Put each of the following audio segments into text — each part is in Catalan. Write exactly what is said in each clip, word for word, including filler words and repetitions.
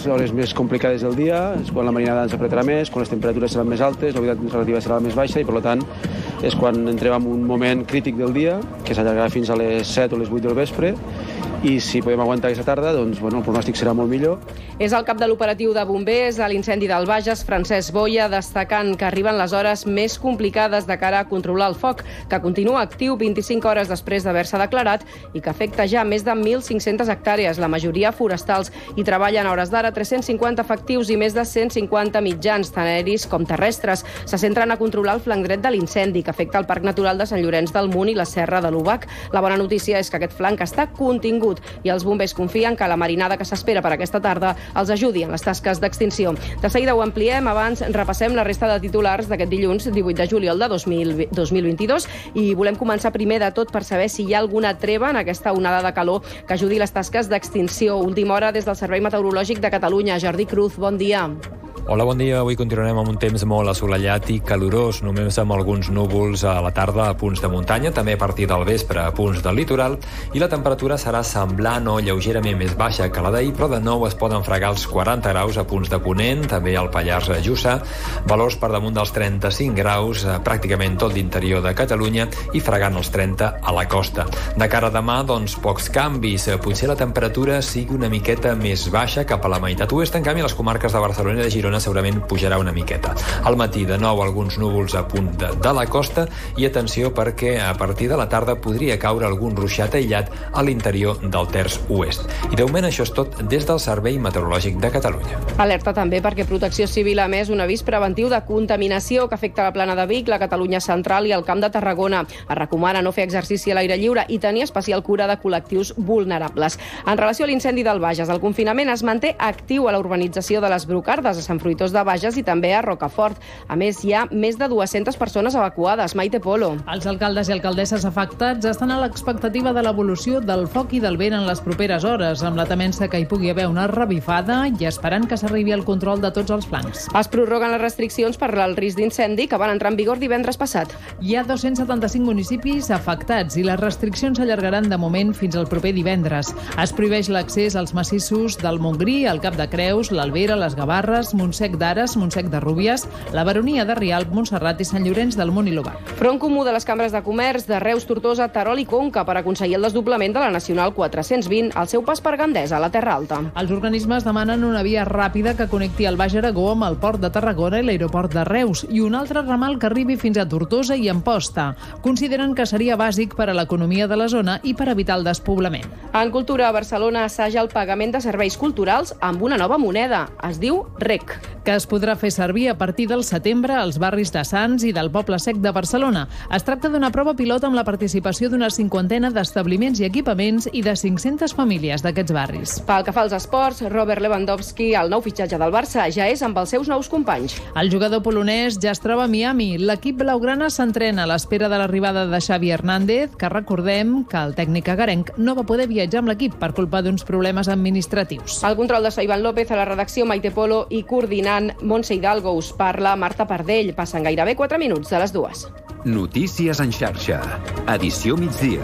hores més complicades del dia, és quan la marinada ens apretarà més, quan les temperatures seran més altes, la humitat relativa serà més baixa i, per tant, és quan entrem en un moment crític del dia, que s'allargarà fins a les set o les vuit del vespre, i si podem aguantar aquesta tarda, doncs, bueno, el pronòstic serà molt millor. És el cap de l'operatiu de bombers a l'incendi del Bages, Francesc Boia, destacant que arriben les hores més complicades de cara a controlar el foc, que continua actiu vint-i-cinc hores després d'haver-se declarat i que afecta ja més de mil cinc-centes hectàrees, la majoria forestals, i treballen a hores d'ara tres-cents cinquanta efectius i més de cent cinquanta mitjans, tant aeris com terrestres. Se centren a controlar el flanc dret de l'incendi, que afecta el Parc Natural de Sant Llorenç del Munt i la Serra de l'Obac. La bona notícia és que aquest flanc està contingut i els bombers confien que la marinada que s'espera per aquesta tarda els ajudi en les tasques d'extinció. De seguida ho ampliem, abans repassem la resta de titulars d'aquest dilluns divuit de juliol de dos mil vint-i-dos i volem començar primer de tot per saber si hi ha alguna treva en aquesta onada de calor que ajudi les tasques d'extinció. Última hora des del Servei Meteorològic de Catalunya. Jordi Cruz, bon dia. Hola, bon dia. Avui continuarem amb un temps molt assolellat i calorós, només amb alguns núvols a la tarda a punts de muntanya, també a partir del vespre a punts del litoral, i la temperatura serà semblant o lleugerament més baixa que la d'ahir, però de nou es poden fregar els quaranta graus a punts de Ponent, també al Pallars Jussà, valors per damunt dels trenta-cinc graus a pràcticament tot l'interior de Catalunya i fregant els trenta a la costa. De cara a demà, doncs, pocs canvis. Potser la temperatura sigui una miqueta més baixa cap a la meitat oest, en canvi, a les comarques de Barcelona i de Girona segurament pujarà una miqueta. Al matí, de nou, alguns núvols a punt de, de la costa i atenció perquè a partir de la tarda podria caure algun ruixat aïllat a l'interior del terç oest. I de moment això és tot des del Servei Meteorològic de Catalunya. Alerta també perquè Protecció Civil ha emès un avís preventiu de contaminació que afecta la Plana de Vic, la Catalunya Central i el Camp de Tarragona. Es recomana no fer exercici a l'aire lliure i tenir especial cura de col·lectius vulnerables. En relació a l'incendi del Bages, el confinament es manté actiu a la urbanització de les Brocardes, a Sant Fruitós de Bages i també a Rocafort. A més, hi ha més de dues-centes persones evacuades. Maite Polo. Els alcaldes i alcaldesses afectats estan a l'expectativa de l'evolució del foc i del vent en les properes hores, amb la temença que hi pugui haver una revifada i esperant que s'arribi al control de tots els flancs. Es prorroguen les restriccions per al risc d'incendi que van entrar en vigor divendres passat. Hi ha dos-cents setanta-cinc municipis afectats i les restriccions s'allargaran de moment fins al proper divendres. Es prohibeix l'accés als massissos del Montgrí, el Cap de Creus, l'Albera, les Gavarres, Montsec d'Ares, Montsec de Rúbies, la Baronia de Rialb, Montserrat i Sant Llorenç del Munt i l'Obac. Front comú de les cambres de comerç de Reus, Tortosa, Terol i Conca per aconseguir el desdoblament de la Nacional quatre-cents vint al seu pas per Gandesa, a la Terra Alta. Els organismes demanen una via ràpida que connecti el Baix Aragó amb el port de Tarragona i l'aeroport de Reus i un altre ramal que arribi fins a Tortosa i Amposta. Consideren que seria bàsic per a l'economia de la zona i per evitar el despoblament. En cultura, a Barcelona assaja el pagament de serveis culturals amb una nova moneda. Es diu R E C. Que es podrà fer servir a partir del setembre als barris de Sants i del Poble Sec de Barcelona. Es tracta d'una prova pilot amb la participació d'una cinquantena d'establiments i equipaments i de cinc-centes famílies d'aquests barris. Pel que fa als esports, Robert Lewandowski, el nou fitxatge del Barça, ja és amb els seus nous companys. El jugador polonès ja es troba a Miami. L'equip blaugrana s'entrena a l'espera de l'arribada de Xavi Hernández, que recordem que el tècnic agarenc no va poder viatjar amb l'equip per culpa d'uns problemes administratius. El control de Ivan López a la redacció, Maite Polo, i coordinant Montse Hidalgo. Us parla Marta Pardell. Passen gairebé quatre minuts de les dues. Notícies en xarxa. Edició migdia.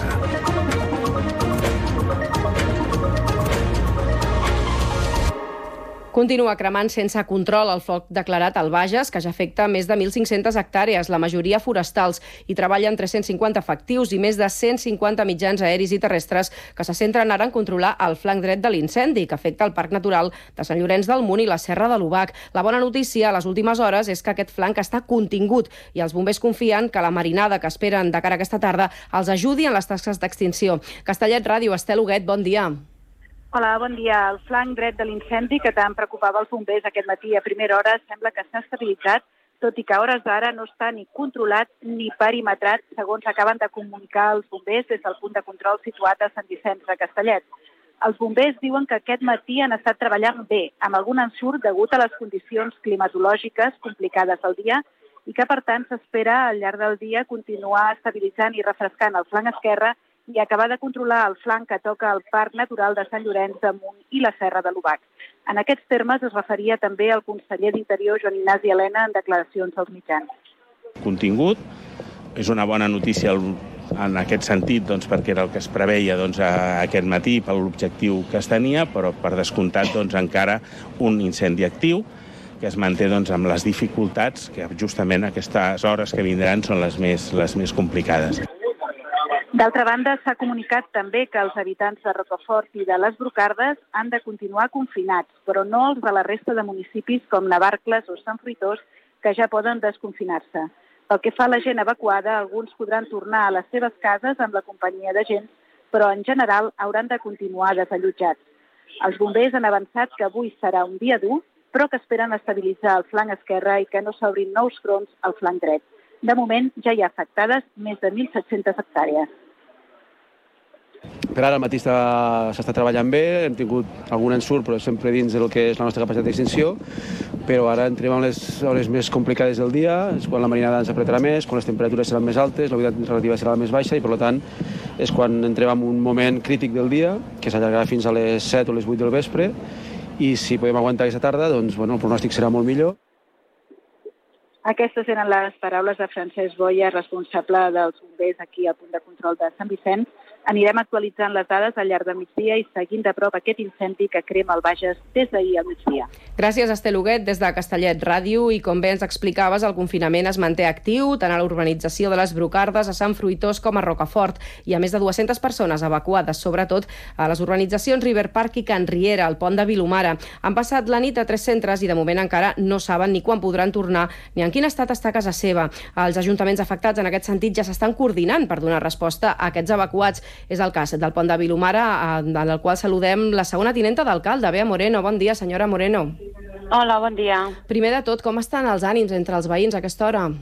Continua cremant sense control el foc declarat al Bages, que ja afecta més de mil cinc-centes hectàrees, la majoria forestals, i treballen tres-cents cinquanta efectius i més de cent cinquanta mitjans aeris i terrestres que se centren ara en controlar el flanc dret de l'incendi, que afecta el Parc Natural de Sant Llorenç del Munt i la Serra de l'Obac. La bona notícia a les últimes hores és que aquest flanc està contingut i els bombers confien que la marinada que esperen de cara a aquesta tarda els ajudi en les tasques d'extinció. Castellet Ràdio, Estel Huguet, bon dia. Hola, bon dia. El flanc dret de l'incendi que tant preocupava els bombers aquest matí a primera hora sembla que s'ha estabilitzat, tot i que a hores d'ara no està ni controlat ni perimetrat, segons acaben de comunicar els bombers des del punt de control situat a Sant Vicenç de Castellet. Els bombers diuen que aquest matí han estat treballant bé, amb algun ensurt degut a les condicions climatològiques complicades del dia i que, per tant, s'espera al llarg del dia continuar estabilitzant i refrescant el flanc esquerre i acabar de controlar el flanc que toca el Parc Natural de Sant Llorenç de Munt i la Serra de l'Obac. En aquests termes es referia també el conseller d'Interior, Joan Ignasi Elena, en declaracions als mitjans. Contingut, és una bona notícia en aquest sentit, doncs, perquè era el que es preveia doncs, aquest matí per l'objectiu que es tenia, però per descomptat doncs, encara un incendi actiu que es manté doncs, amb les dificultats que justament aquestes hores que vindran són les més, les més complicades. D'altra banda, s'ha comunicat també que els habitants de Rocafort i de les Brocardes han de continuar confinats, però no els de la resta de municipis com Navarcles o Sant Fruitós, que ja poden desconfinar-se. Pel que fa a la gent evacuada, alguns podran tornar a les seves cases amb la companyia de gent, però en general hauran de continuar desallotjats. Els bombers han avançat que avui serà un dia dur, però que esperen estabilitzar el flanc esquerre i que no s'obrin nous fronts al flanc dret. De moment, ja hi ha afectades més de mil set-centes hectàrees. Per ara al matí s'està treballant bé, hem tingut algun ensurt, però sempre dins del que és la nostra capacitat d'extinció, però ara entrem en les hores més complicades del dia, és quan la marinada ens apretarà més, quan les temperatures seran més altes, la humitat relativa serà la més baixa i, per tant, és quan entrem en un moment crític del dia, que s'allargarà fins a les set o les vuit del vespre, i si podem aguantar aquesta tarda, doncs, bueno, el pronòstic serà molt millor. Aquestes eren les paraules de Francesc Boia, responsable dels bombers aquí al punt de control de Sant Vicenç. Anirem actualitzant les dades al llarg del migdia i seguint de prop aquest incendi que crema el Bages des d'ahir al migdia. Gràcies, Estel Huguet, des de Castellet Ràdio. I com bé ens explicaves, el confinament es manté actiu tant a la urbanització de les Brocardes, a Sant Fruitós com a Rocafort. Hi ha més de dues-centes persones evacuades, sobretot a les urbanitzacions River Park i Can Riera, al pont de Vilomara. Han passat la nit a tres centres i de moment encara no saben ni quan podran tornar ni en quin estat està casa seva. Els ajuntaments afectats en aquest sentit ja s'estan coordinant per donar resposta a aquests evacuats. És el cas del pont de Vilomara, en el qual saludem la segona tinenta d'alcalde, Bea Moreno. Bon dia, senyora Moreno. Hola, bon dia. Primer de tot, com estan els ànims entre els veïns a aquesta hora?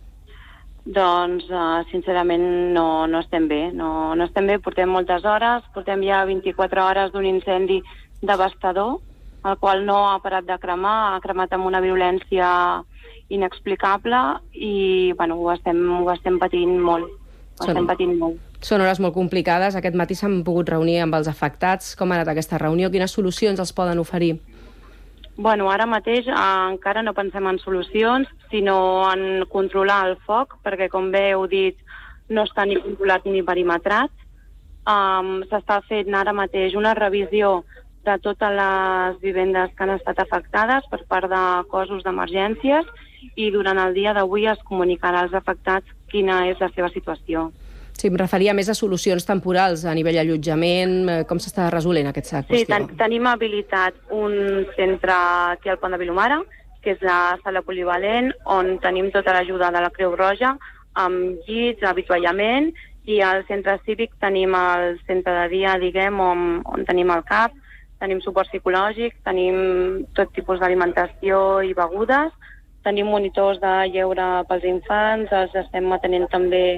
Doncs, uh, sincerament, no, no estem bé. No, no estem bé, portem moltes hores, portem ja vint-i-quatre hores d'un incendi devastador, el qual no ha parat de cremar, ha cremat amb una violència inexplicable i, bueno, ho estem, ho estem patint molt. Ho Són... estem patint molt. Són hores molt complicades. Aquest matí s'han pogut reunir amb els afectats. Com ha anat aquesta reunió? Quines solucions els poden oferir? Bueno, ara mateix eh, encara no pensem en solucions, sinó en controlar el foc, perquè, com bé heu dit, no està ni controlat ni perimetrat. Um, S'està fent ara mateix una revisió de totes les vivendes que han estat afectades per part de cossos d'emergències i durant el dia d'avui es comunicarà als afectats quina és la seva situació. Sí, em referia més a solucions temporals a nivell allotjament. Com s'està resolent aquesta qüestió? Sí, ten tenim habilitat un centre aquí al pont de Vilomara, que és la sala polivalent, on tenim tota l'ajuda de la Creu Roja, amb llits, avituallament, i al centre cívic tenim el centre de dia, diguem, on, on tenim el C A P, tenim suport psicològic, tenim tot tipus d'alimentació i begudes, tenim monitors de lleure pels infants, els estem atenent també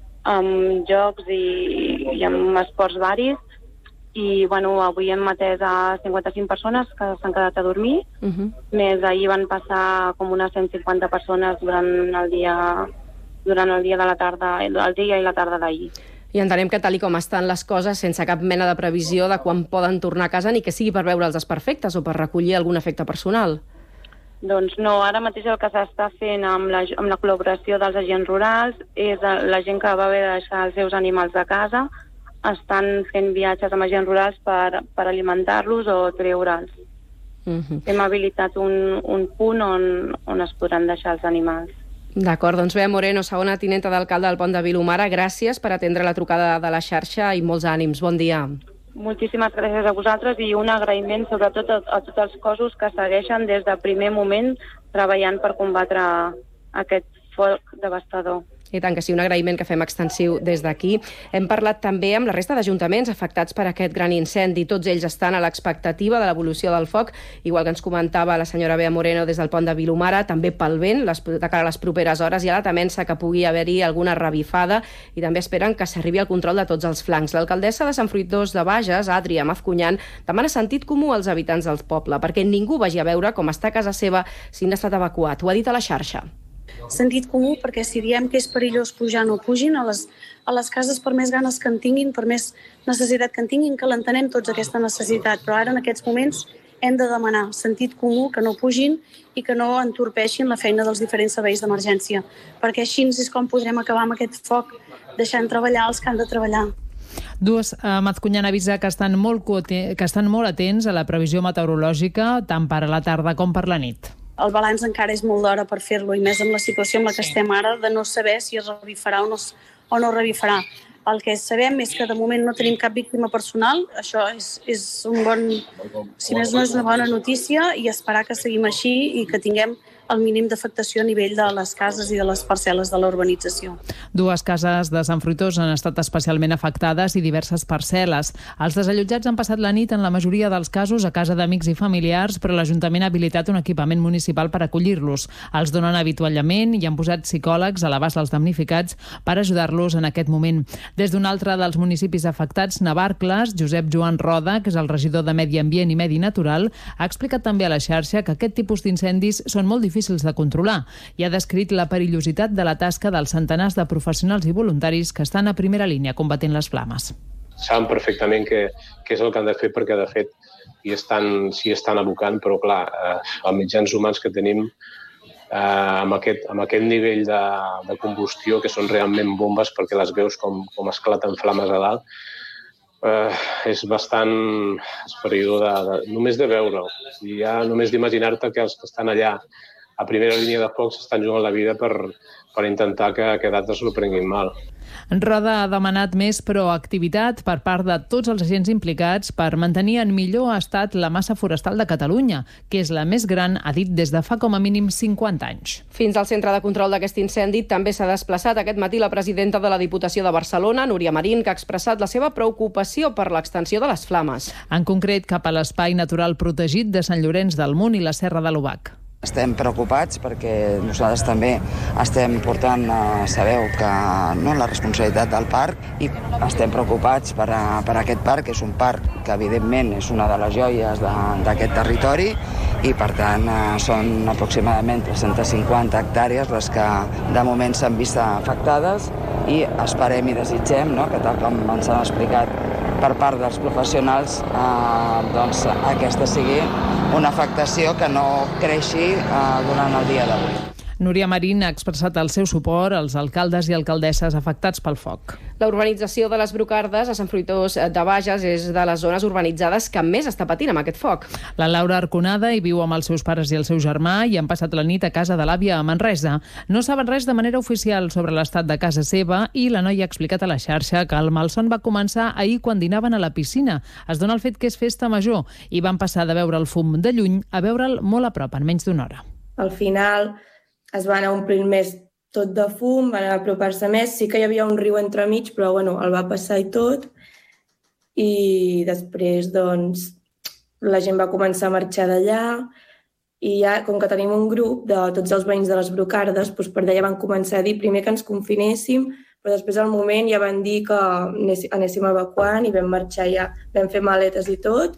amb jocs i, i amb esports varis. I, bueno, avui hem atès a cinquanta-cinc persones que s'han quedat a dormir. Uh-huh. Més ahir van passar com unes cent cinquanta persones durant el dia, durant el dia de la tarda, el dia i la tarda d'ahir. I entenem que, tal i com estan les coses, sense cap mena de previsió de quan poden tornar a casa, ni que sigui per veure els desperfectes o per recollir algun efecte personal. Doncs no, ara mateix el que s'està fent amb la, amb la col·laboració dels agents rurals és la gent que va haver de deixar els seus animals a casa, estan fent viatges amb agents rurals per, per alimentar-los o treure'ls. Uh-huh. Hem habilitat un, un punt on, on es podran deixar els animals. D'acord, doncs Bea Moreno, segona tinenta d'alcalde del pont de Vilomara, gràcies per atendre la trucada de la xarxa i molts ànims. Bon dia. Moltíssimes gràcies a vosaltres i un agraïment sobretot a, a tots els cossos que segueixen des del primer moment treballant per combatre aquest foc devastador. I tant que sí, un agraïment que fem extensiu des d'aquí. Hem parlat també amb la resta d'ajuntaments afectats per aquest gran incendi. Tots ells estan a l'expectativa de l'evolució del foc, igual que ens comentava la senyora Bea Moreno des del pont de Vilomara, també pel vent, les, de cara a les properes hores, i a la temença que pugui haver-hi alguna revifada, i també esperen que s'arribi al control de tots els flancs. L'alcaldessa de Sant Fruitós de Bages, Adria Mazcuñán, demana sentit comú als habitants del poble, perquè ningú vagi a veure com està a casa seva si n'ha estat evacuat. Ho ha dit a la xarxa. Sentit comú, perquè si diem que és perillós pujar, no pugin a les, a les cases, per més ganes que en tinguin, per més necessitat que en tinguin, que l'entenem tots aquesta necessitat, però ara en aquests moments hem de demanar sentit comú, que no pugin i que no entorpeixin la feina dels diferents serveis d'emergència, perquè així és com podrem acabar amb aquest foc, deixant treballar els que han de treballar. Dues, eh, Mazcuñán avisa que estan, molt, que estan molt atents a la previsió meteorològica, tant per a la tarda com per la nit. El balanç encara és molt d'hora per fer-lo, i més amb la situació en la que estem ara, de no saber si es revifarà o no, o no revifarà. El que sabem és que de moment no tenim cap víctima personal, això és, és un bon, si més no és una bona notícia, i esperar que seguim així i que tinguem el mínim d'afectació a nivell de les cases i de les parcel·les de la urbanització. Dues cases de Sant Fruitós han estat especialment afectades i diverses parcel·les. Els desallotjats han passat la nit en la majoria dels casos a casa d'amics i familiars, però l'Ajuntament ha habilitat un equipament municipal per acollir-los. Els donen avituallament i han posat psicòlegs a l'abast dels damnificats per ajudar-los en aquest moment. Des d'un altre dels municipis afectats, Navarcles, Josep Joan Roda, que és el regidor de Medi Ambient i Medi Natural, ha explicat també a la xarxa que aquest tipus d'incendis són molt difícils de controlar i ha descrit la perillositat de la tasca dels centenars de professionals i voluntaris que estan a primera línia combatent les flames. Saben perfectament què, què és el que han de fer, perquè de fet hi estan, s'hi estan abocant, però clar, eh, els mitjans humans que tenim eh, amb, aquest, amb aquest nivell de, de combustió, que són realment bombes perquè les veus com, com esclaten flames a dalt, eh, és bastant esfereïdor de, de, només de veure-ho. I ja només d'imaginar-te que els que estan allà a primera línia de foc s'estan jugant la vida per, per intentar que, que d'altres s'ho prenguin mal. Roda ha demanat més proactivitat per part de tots els agents implicats per mantenir en millor estat la massa forestal de Catalunya, que és la més gran, ha dit, des de fa com a mínim cinquanta anys. Fins al centre de control d'aquest incendi també s'ha desplaçat aquest matí la presidenta de la Diputació de Barcelona, Núria Marín, que ha expressat la seva preocupació per l'extensió de les flames. En concret, cap a l'espai natural protegit de Sant Llorenç del Munt i la Serra de l'Obac. Estem preocupats perquè nosaltres també estem portant, sabeu, que no la responsabilitat del parc, i estem preocupats per, a, per a aquest parc, que és un parc que evidentment és una de les joies d'aquest territori, i per tant són aproximadament tres-centes cinquanta hectàrees les que de moment s'han vist afectades, i esperem i desitgem, no?, que tal com ens han explicat per part dels professionals, eh, doncs aquesta sigui una afectació que no creixi eh, durant el dia d'avui. Núria Marín ha expressat el seu suport als alcaldes i alcaldesses afectats pel foc. La urbanització de les Brocardes a Sant Fruitós de Bages és de les zones urbanitzades que més està patint amb aquest foc. La Laura Arconada hi viu amb els seus pares i el seu germà i han passat la nit a casa de l'àvia a Manresa. No saben res de manera oficial sobre l'estat de casa seva, i la noia ha explicat a la xarxa que el malson va començar ahir quan dinaven a la piscina. Es dona el fet que és festa major i van passar de veure el fum de lluny a veure'l molt a prop, en menys d'una hora. Al final es van omplir més tot de fum, van apropar-se més. Sí que hi havia un riu entremig, però bueno, el va passar i tot. I després, doncs, la gent va començar a marxar d'allà, i ja, com que tenim un grup de tots els veïns de les Brocardes, doncs per d'allà van començar a dir primer que ens confinéssim, però després al moment ja van dir que anéssim evacuant i vam marxar ja, vam fer maletes i tot.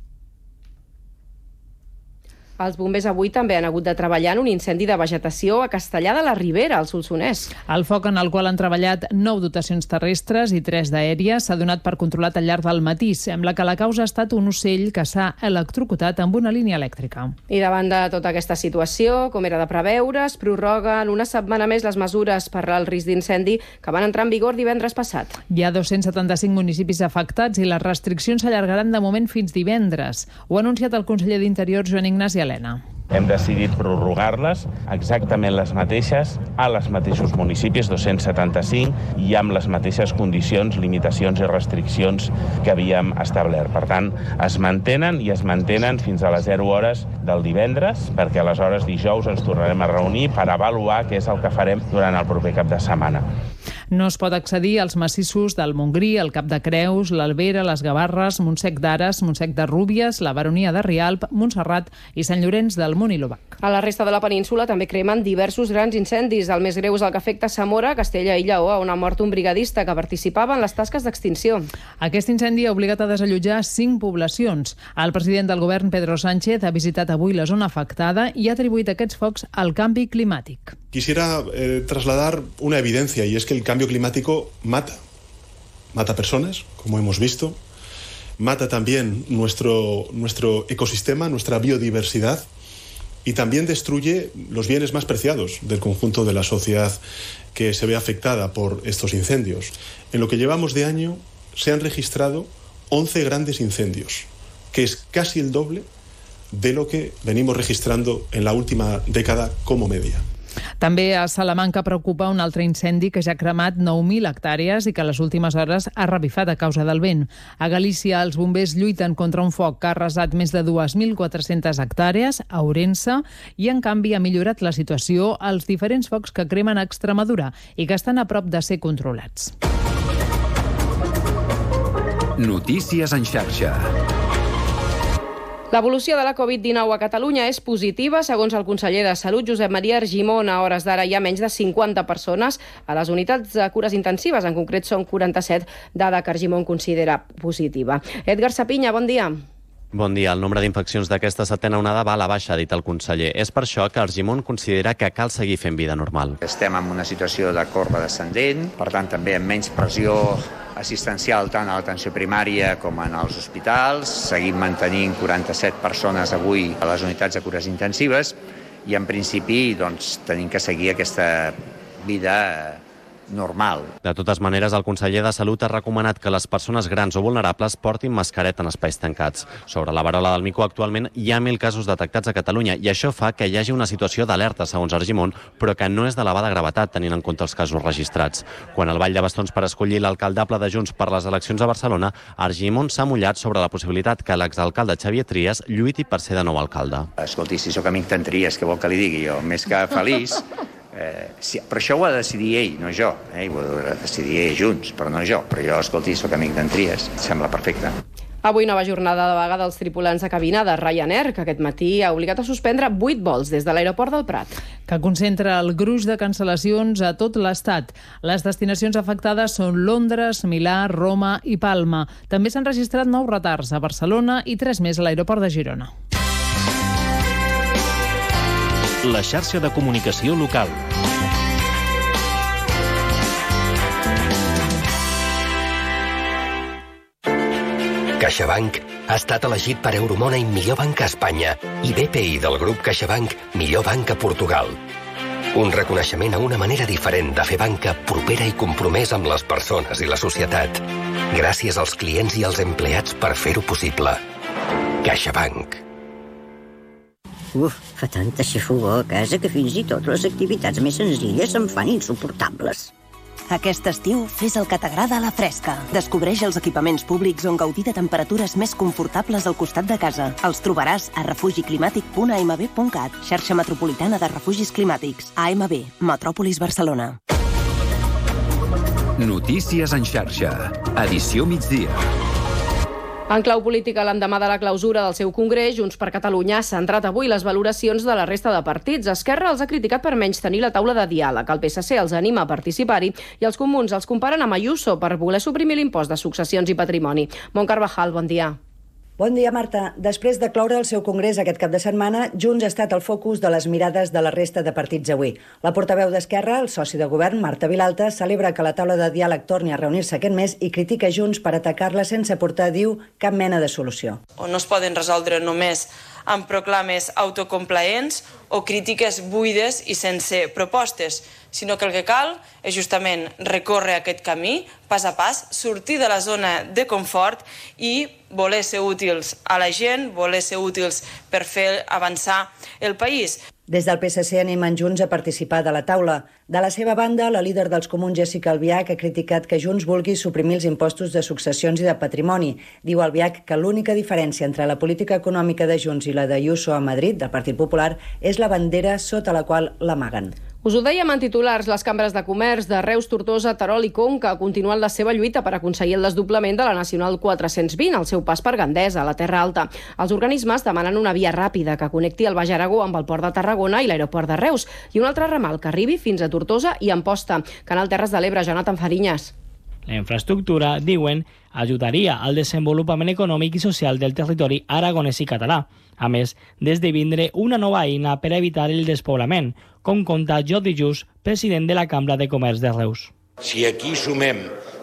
Els bombers avui també han hagut de treballar en un incendi de vegetació a Castellar de la Ribera, al Solsonès. El foc, en el qual han treballat nou dotacions terrestres i tres d'aèries, s'ha donat per controlat al llarg del matí. Sembla que la causa ha estat un ocell que s'ha electrocutat amb una línia elèctrica. I davant de tota aquesta situació, com era de preveure, es prorroguen una setmana més les mesures per al risc d'incendi que van entrar en vigor divendres passat. Hi ha dos-cents setanta-cinc municipis afectats i les restriccions s'allargaran de moment fins divendres. Ho ha anunciat el conseller d'Interior, Joan Ignasi Elena. Hem decidit prorrogar-les exactament les mateixes a les mateixos municipis, dos-cents setanta-cinc, i amb les mateixes condicions, limitacions i restriccions que havíem establert. Per tant, es mantenen i es mantenen fins a les zero hores del divendres, perquè aleshores dijous ens tornarem a reunir per avaluar què és el que farem durant el proper cap de setmana. No es pot accedir als massissos del Montgrí, el Cap de Creus, l'Albera, les Gavarres, Montsec d'Ares, Montsec de Rúbies, la Baronia de Rialp, Montserrat i Sant Llorenç del Munt i l'Obac. A la resta de la península també cremen diversos grans incendis. El més greu és el que afecta Zamora, Castella i Lleó, on ha mort un brigadista que participava en les tasques d'extinció. Aquest incendi ha obligat a desallotjar cinc poblacions. El president del govern, Pedro Sánchez, ha visitat avui la zona afectada i ha atribuït aquests focs al canvi climàtic. Quisiera eh, trasladar una evidencia, y es que el cambio climático mata. Mata personas, como hemos visto, mata también nuestro, nuestro ecosistema, nuestra biodiversidad, y también destruye los bienes más preciados del conjunto de la sociedad que se ve afectada por estos incendios. En lo que llevamos de año se han registrado once grandes incendios, que es casi el doble de lo que venimos registrando en la última década como media. També a Salamanca preocupa un altre incendi que ja ha cremat nou mil hectàrees i que a les últimes hores ha revifat a causa del vent. A Galícia, els bombers lluiten contra un foc que ha arrasat més de dues mil quatre-centes hectàrees a Ourense i, en canvi, ha millorat la situació als diferents focs que cremen a Extremadura i que estan a prop de ser controlats. Notícies en xarxa. L'evolució de la covid dinou a Catalunya és positiva. Segons el conseller de Salut, Josep Maria Argimon, a hores d'ara hi ha menys de cinquanta persones a les unitats de cures intensives. En concret són quaranta-set, dada que Argimon considera positiva. Edgar Sapinya, bon dia. Bon dia. El nombre d'infeccions d'aquesta setena onada va a la baixa, ha dit el conseller. És per això que Argimon considera que cal seguir fent vida normal. Estem en una situació de corba descendent, per tant també amb menys pressió assistencial tant a l'atenció primària com en els hospitals. Seguim mantenint quaranta-set persones avui a les unitats de cures intensives i en principi doncs, tenim que seguir aquesta vida normal. De totes maneres, el conseller de Salut ha recomanat que les persones grans o vulnerables portin mascareta en espais tancats. Sobre la verola del mico, actualment hi ha mil casos detectats a Catalunya i això fa que hi hagi una situació d'alerta, segons Argimon, però que no és d'elevada gravetat, tenint en compte els casos registrats. Quan el ball de bastons per escollir l'alcaldable de Junts per les eleccions a Barcelona, Argimon s'ha mullat sobre la possibilitat que l'exalcalde Xavier Trias lluiti per ser de nou alcalde. Escolti, si sóc amic d'en Trias, què vol que li digui jo? Més que feliç. Eh, sí, però això ho ha de decidir ell, no jo. Eh? Ho ha de decidir ell junts, però no jo. Però jo, escolti, sóc amic d'en Trias. Sembla perfecte. Avui nova jornada de vaga dels tripulants de cabina de Ryanair, que aquest matí ha obligat a suspendre vuit vols des de l'aeroport del Prat. Que concentra el gruix de cancel·lacions a tot l'Estat. Les destinacions afectades són Londres, Milà, Roma i Palma. També s'han registrat nou retards a Barcelona i tres més a l'aeroport de Girona. La xarxa de comunicació local. CaixaBank ha estat elegit per Euromoney millor banc a Espanya i B P I del grup CaixaBank millor banc a Portugal. Un reconeixement a una manera diferent de fer banca propera i compromès amb les persones i la societat. Gràcies als clients i als empleats per fer-ho possible. CaixaBank. Uf, fa tanta xafogor a casa que fins i tot les activitats més senzilles se'm fan insuportables. Aquest estiu fes el que t'agrada a la fresca. Descobreix els equipaments públics on gaudir de temperatures més confortables al costat de casa. Els trobaràs a refugiclimàtic punt a m b punt cat, xarxa metropolitana de refugis climàtics. A M B, Metròpolis Barcelona. Notícies en xarxa. Edició migdia. En clau política, l'endemà de la clausura del seu congrés, Junts per Catalunya ha centrat avui les valoracions de la resta de partits. Esquerra els ha criticat per menys tenir la taula de diàleg. El P S C els anima a participar-hi i els comuns els comparen amb Ayuso per voler suprimir l'impost de successions i patrimoni. Mont Carvajal, bon dia. Bon dia, Marta. Després de cloure el seu congrés aquest cap de setmana, Junts ha estat el focus de les mirades de la resta de partits avui. La portaveu d'Esquerra, el soci de govern, Marta Vilalta, celebra que la taula de diàleg torni a reunir-se aquest mes i critica Junts per atacar-la sense aportar, diu, cap mena de solució. O no es poden resoldre només amb proclames autocomplaents o crítiques buides i sense propostes, sinó que el que cal és justament recórrer aquest camí, pas a pas, sortir de la zona de confort i voler ser útils a la gent, voler ser útils per fer avançar el país. Des del P S C animen Junts a participar de la taula. De la seva banda, la líder dels comuns, Jessica Albiach, ha criticat que Junts vulgui suprimir els impostos de successions i de patrimoni. Diu Albiach que l'única diferència entre la política econòmica de Junts i la d'Ayuso a Madrid, del Partit Popular, és la bandera sota la qual l'amaguen. Us ho dèiem en titulars, les cambres de comerç de Reus, Tortosa, Terol i Conca continuen la seva lluita per aconseguir el desdoblament de la Nacional quatre-cents vint al seu pas per Gandesa, a la Terra Alta. Els organismes demanen una via ràpida que connecti el Baix Aragó amb el Port de Tarragona i l'aeroport de Reus i un altre ramal que arribi fins a Tortosa i Amposta. Canal Terres de l'Ebre, Jonathan Farinyes. La infraestructura, diuen, ajudaria al desenvolupament econòmic i social del territori aragonès i català, a més d'esdevindre una nova eina per evitar el despoblament, com conta Jordi Just, president de la Cambra de Comerç de Reus. Si aquí sumem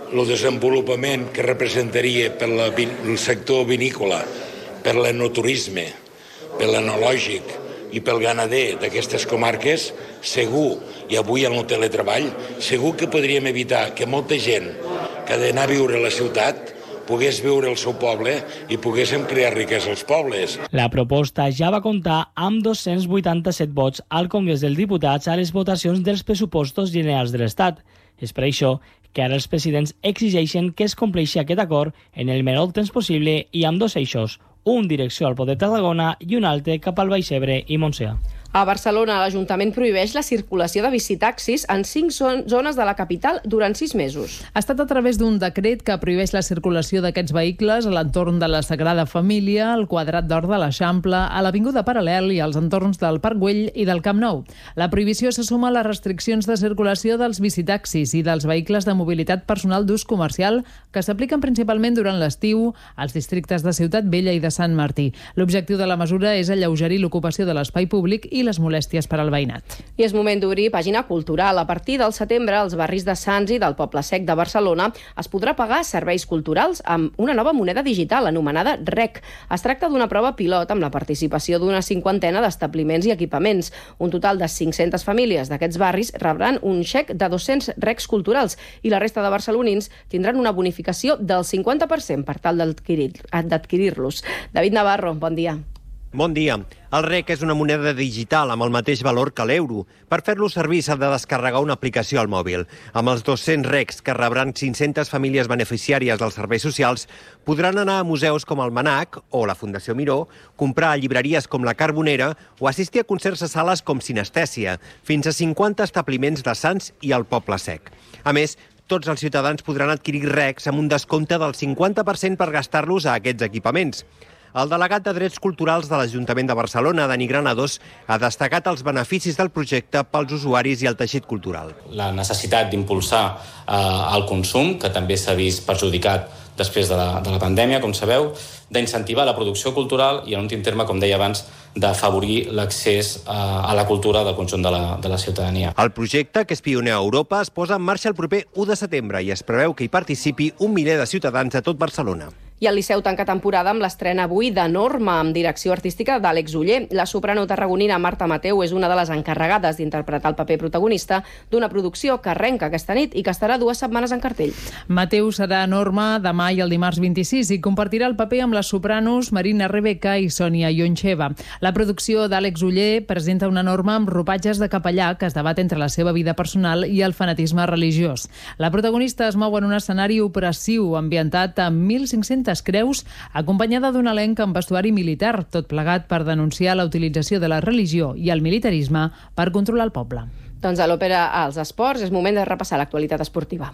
el desenvolupament que representaria per la, el sector vinícola, per l'enoturisme, per l'enològic i pel ganader d'aquestes comarques, segur, i avui en el teletreball, segur que podríem evitar que molta gent que ha d'anar a viure a la ciutat pogués viure al seu poble i poguéssim crear riquesa als pobles. La proposta ja va comptar amb dos-cents vuitanta-set vots al Congrés dels Diputats a les votacions dels pressupostos generals de l'Estat. És per això que ara els presidents exigeixen que es compleixi aquest acord en el menor temps possible i amb dos eixos, un direcció al Poder Tarragona i un altre cap al Baix Ebre i Montsià. A Barcelona, l'Ajuntament prohibeix la circulació de bicitaxis en cinc zones de la capital durant sis mesos. Ha estat a través d'un decret que prohibeix la circulació d'aquests vehicles a l'entorn de la Sagrada Família, al Quadrat d'Or de l'Eixample, a l'Avinguda Paral·lel i als entorns del Parc Güell i del Camp Nou. La prohibició se suma a les restriccions de circulació dels bicitaxis i dels vehicles de mobilitat personal d'ús comercial que s'apliquen principalment durant l'estiu als districtes de Ciutat Vella i de Sant Martí. L'objectiu de la mesura és alleugerir l'ocupació de l'espai públic i les molèsties per al veïnat. I és moment d'obrir pàgina cultural. A partir del setembre, als barris de Sants i del Poble Sec de Barcelona es podrà pagar serveis culturals amb una nova moneda digital anomenada R E C. Es tracta d'una prova pilot amb la participació d'una cinquantena d'establiments i equipaments. Un total de cinc-centes famílies d'aquests barris rebran un xec de dos-cents R E Cs culturals i la resta de barcelonins tindran una bonificació del cinquanta per cent per tal d'adquirir-los. David Navarro, bon dia. Bon dia. El R E C és una moneda digital amb el mateix valor que l'euro. Per fer-lo servir s'ha de descarregar una aplicació al mòbil. Amb els dos-cents R E Cs que rebran cinc-centes famílies beneficiàries dels serveis socials, podran anar a museus com el MNAC o la Fundació Miró, comprar a llibreries com la Carbonera o assistir a concerts a sales com Sinestèsia, fins a cinquanta establiments de Sants i el Poble Sec. A més, tots els ciutadans podran adquirir R E Cs amb un descompte del cinquanta per cent per gastar-los a aquests equipaments. El delegat de Drets Culturals de l'Ajuntament de Barcelona, Dani Granados, ha destacat els beneficis del projecte pels usuaris i el teixit cultural. La necessitat d'impulsar eh, el consum, que també s'ha vist perjudicat després de la, de la pandèmia, com sabeu, d'incentivar la producció cultural i, en últim terme, com deia abans, d'afavorir l'accés eh, a la cultura del conjunt de la, de la ciutadania. El projecte, que és pioner a Europa, es posa en marxa el proper u de setembre i es preveu que hi participi un miler de ciutadans a tot Barcelona. I el Liceu tanca temporada amb l'estrena avui de Norma, amb direcció artística d'Àlex Oller. La soprano tarragonina Marta Mateu és una de les encarregades d'interpretar el paper protagonista d'una producció que arrenca aquesta nit i que estarà dues setmanes en cartell. Mateu serà Norma demà i el dimarts vint-i-sis i compartirà el paper amb les sopranos Marina Rebeca i Sònia Ioncheva. La producció d'Àlex Oller presenta una Norma amb ropatges de capellà que es debat entre la seva vida personal i el fanatisme religiós. La protagonista es mou en un escenari opressiu ambientat amb mil cinc-centes creus, acompanyada d'un elenc amb vestuari militar, tot plegat per denunciar la utilització de la religió i el militarisme per controlar el poble. Doncs a l'òpera als esports és moment de repassar l'actualitat esportiva,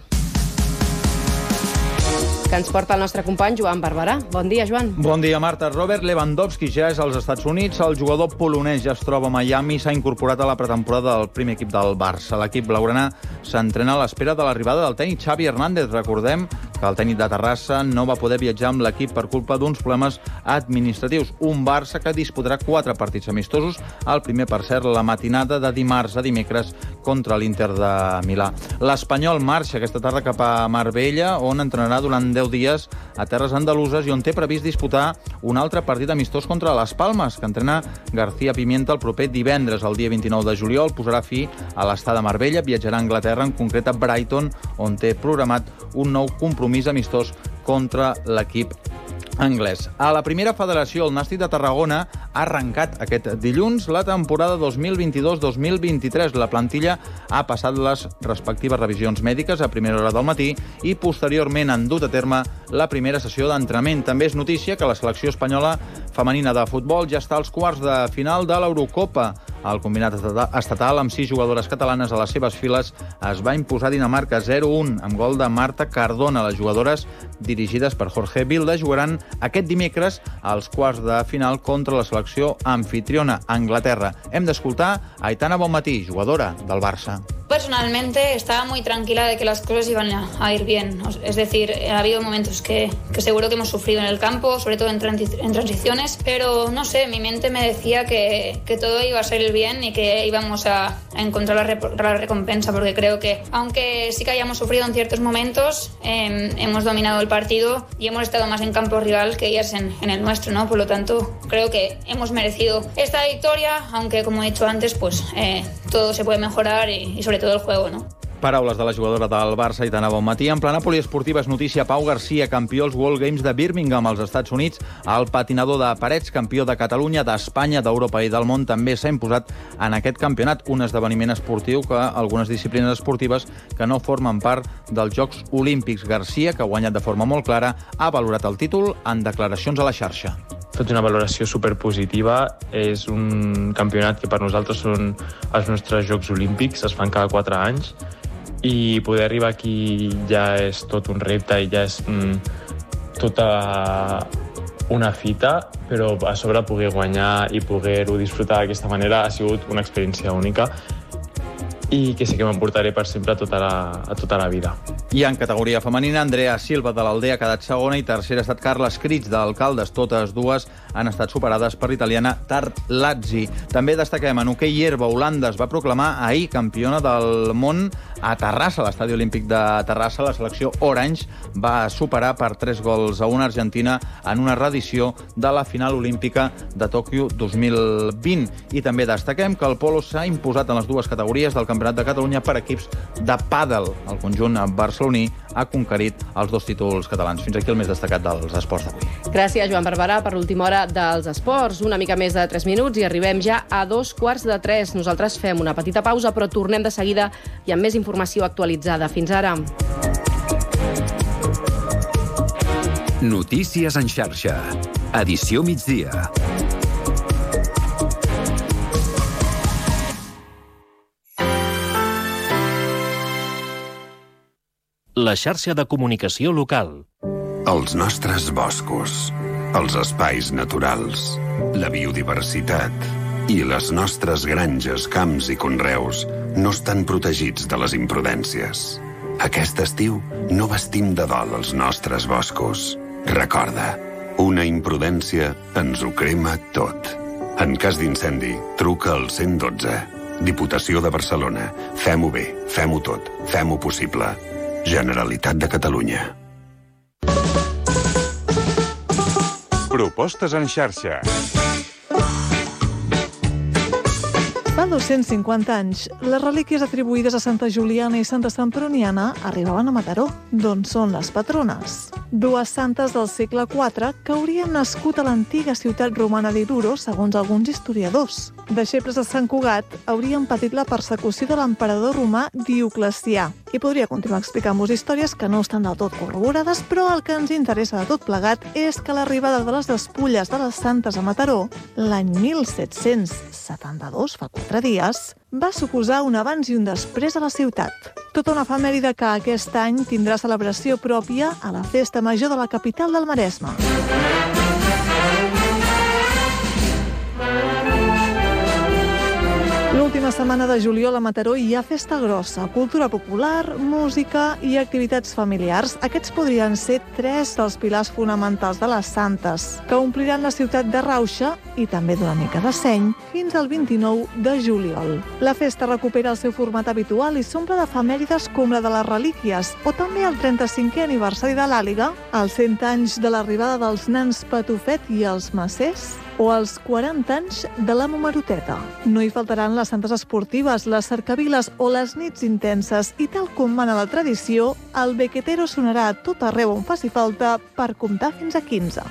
que ens porta el nostre company Joan Barberà. Bon dia, Joan. Bon dia, Marta. Robert Lewandowski ja és als Estats Units. El jugador polonès ja es troba a Miami i s'ha incorporat a la pretemporada del primer equip del Barça. L'equip blaugrana s'entrena a l'espera de l'arribada del tècnic Xavi Hernández. Recordem que el tècnic de Terrassa no va poder viatjar amb l'equip per culpa d'uns problemes administratius. Un Barça que disputarà quatre partits amistosos. El primer, per cert, la matinada de dimarts a dimecres contra l'Inter de Milà. L'Espanyol marxa aquesta tarda cap a Marbella, on entrenarà durant deu dies a terres andaluses i on té previst disputar un altre partit amistós contra les Palmes, que entrena García Pimienta el proper divendres. El dia vint-i-nou de juliol posarà fi a l'estada a Marbella, viatjarà a Anglaterra, en concret a Brighton, on té programat un nou compromís amistós contra l'equip anglès. A la primera federació, el Nàstic de Tarragona ha arrencat aquest dilluns la temporada dos mil vint-i-dos dos mil vint-i-tres. La plantilla ha passat les respectives revisions mèdiques a primera hora del matí i posteriorment han dut a terme la primera sessió d'entrenament. També és notícia que la selecció espanyola femenina de futbol ja està als quarts de final de l'Eurocopa. El combinat estatal, amb sis jugadores catalanes a les seves files, es va imposar a Dinamarca zero a un amb gol de Marta Cardona. Les jugadores, dirigides per Jorge Vilda, jugaran aquest dimecres als quarts de final contra la selecció anfitriona Anglaterra. Hem d'escoltar Aitana Bonmatí, jugadora del Barça. Personalmente estaba muy tranquila de que las cosas iban a ir bien. Es decir, ha habido momentos que, que seguro que hemos sufrido en el campo, sobre todo en, transi- en transiciones, pero no sé, mi mente me decía que, que todo iba a salir bien y que íbamos a, a encontrar la, rep- la recompensa, porque creo que, aunque sí que hayamos sufrido en ciertos momentos, eh, hemos dominado el partido y hemos estado más en campo rival que ellas en, en el nuestro, ¿no? Por lo tanto, creo que hemos merecido esta victoria, aunque, como he dicho antes, pues eh, todo se puede mejorar y, y sobre todo el juego, ¿no? Paraules de la jugadora del Barça, Aitana Bonmatí. En plana poliesportiva és notícia Pau Garcia, campió als World Games de Birmingham, als Estats Units. El patinador de parets, campió de Catalunya, d'Espanya, d'Europa i del món, també s'ha imposat en aquest campionat, un esdeveniment esportiu que algunes disciplines esportives que no formen part dels Jocs Olímpics. Garcia, que ha guanyat de forma molt clara, ha valorat el títol en declaracions a la xarxa. He fet una valoració superpositiva. És un campionat que per nosaltres són els nostres Jocs Olímpics, es fan cada quatre anys, i poder arribar aquí ja és tot un repte i ja és mm, tota una fita, però a sobre poder guanyar i poder-ho disfrutar d'aquesta manera ha sigut una experiència única i que sí que m'emportaré per sempre a tota la, a tota la vida. I en categoria femenina, Andrea Silva de l'Aldea ha quedat segona i tercera ha estat Carles Crits d'Alcaldes. Totes dues han estat superades per l'italiana Tarlazzi. També destaquem en hoquei herba, Holanda es va proclamar ahir campiona del món a Terrassa, a l'Estadi Olímpic de Terrassa. La selecció Orange va superar per tres gols a una Argentina en una reedició de la final olímpica de Tòquio dos mil vint. I també destaquem que el polo s'ha imposat en les dues categories del Campionat de Catalunya per equips de pàdel. El conjunt barceloní ha conquerit els dos títols catalans. Fins aquí el més destacat dels esports d'avui. Gràcies, Joan Barberà, per l'última hora dels esports. Una mica més de tres minuts i arribem ja a dos quarts de tres. Nosaltres fem una petita pausa, però tornem de seguida i amb més informació actualitzada. Fins ara. Notícies en xarxa. Edició migdia. La xarxa de comunicació local. Els nostres boscos, els espais naturals, la biodiversitat i les nostres granges, camps i conreus no estan protegits de les imprudències. Aquest estiu no vestim de dol els nostres boscos. Recorda, una imprudència ens ho crema tot. En cas d'incendi, truca al cent i dotze. Diputació de Barcelona. Fem-ho bé, fem-ho tot, fem-ho possible. Generalitat de Catalunya. Propostes en xarxa. Fa dos-cents cinquanta anys, les relíquies atribuïdes a Santa Juliana i Santa Semproniana arribaven a Mataró, d'on són les patrones. Dues santes del segle quatre que haurien nascut a l'antiga ciutat romana d'Iluro, segons alguns historiadors. Deixebles de Sant Cugat haurien patit la persecució de l'emperador romà Dioclecià. I podria continuar explicant-vos històries que no estan del tot corroborades, però el que ens interessa de tot plegat és que l'arribada de les despulles de les santes a Mataró, l'any mil set-cents setanta-dos, fa quatre dies, va suposar un abans i un després a la ciutat. Tota una efemèride que aquest any tindrà celebració pròpia a la Festa Major de la capital del Maresme. L'última setmana de juliol a Mataró hi ha festa grossa, cultura popular, música i activitats familiars. Aquests podrien ser tres dels pilars fonamentals de les santes, que ompliran la ciutat de Rauxa i també d'una mica de seny fins al vint-i-nou de juliol. La festa recupera el seu format habitual i s'omple d'efemèrides com la de les relíquies o també el trenta-cinquè aniversari de l'Àliga, els cent anys de l'arribada dels nans Patufet i els Macers o els quaranta anys de la Momeroteta. No hi faltaran les santes esportives, les cercaviles o les nits intenses i tal com mana la tradició, el bequetero sonarà a tot arreu on faci falta per comptar fins a quinze.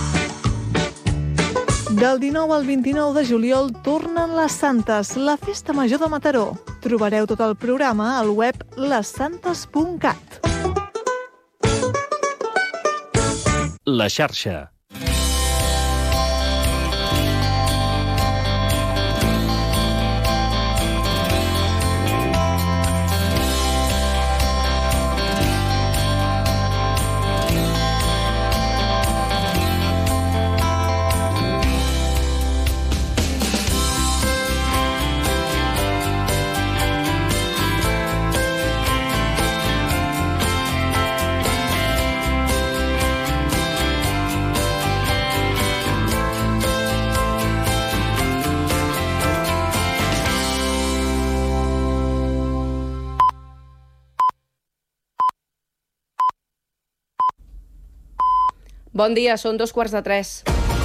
Del dinou al vint-i-nou de juliol tornen les Santes, la festa major de Mataró. Trobareu tot el programa al web les santes punt cat. La xarxa. Bon dia, són dos quarts de tres.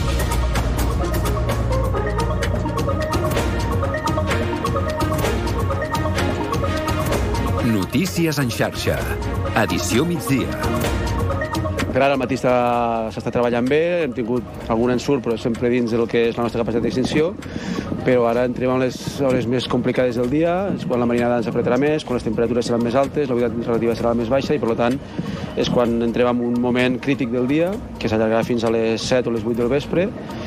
Notícies en xarxa. Edició migdia. Per ara al matí s'està treballant bé, hem tingut algun ensurt, però sempre dins del que és la nostra capacitat d'extinció, però ara entrem en les hores més complicades del dia, és quan la marinada ens apretarà més, quan les temperatures seran més altes, la humitat relativa serà més baixa i, per tant, és quan entrem en un moment crític del dia, que s'allargarà fins a les set o les vuit del vespre,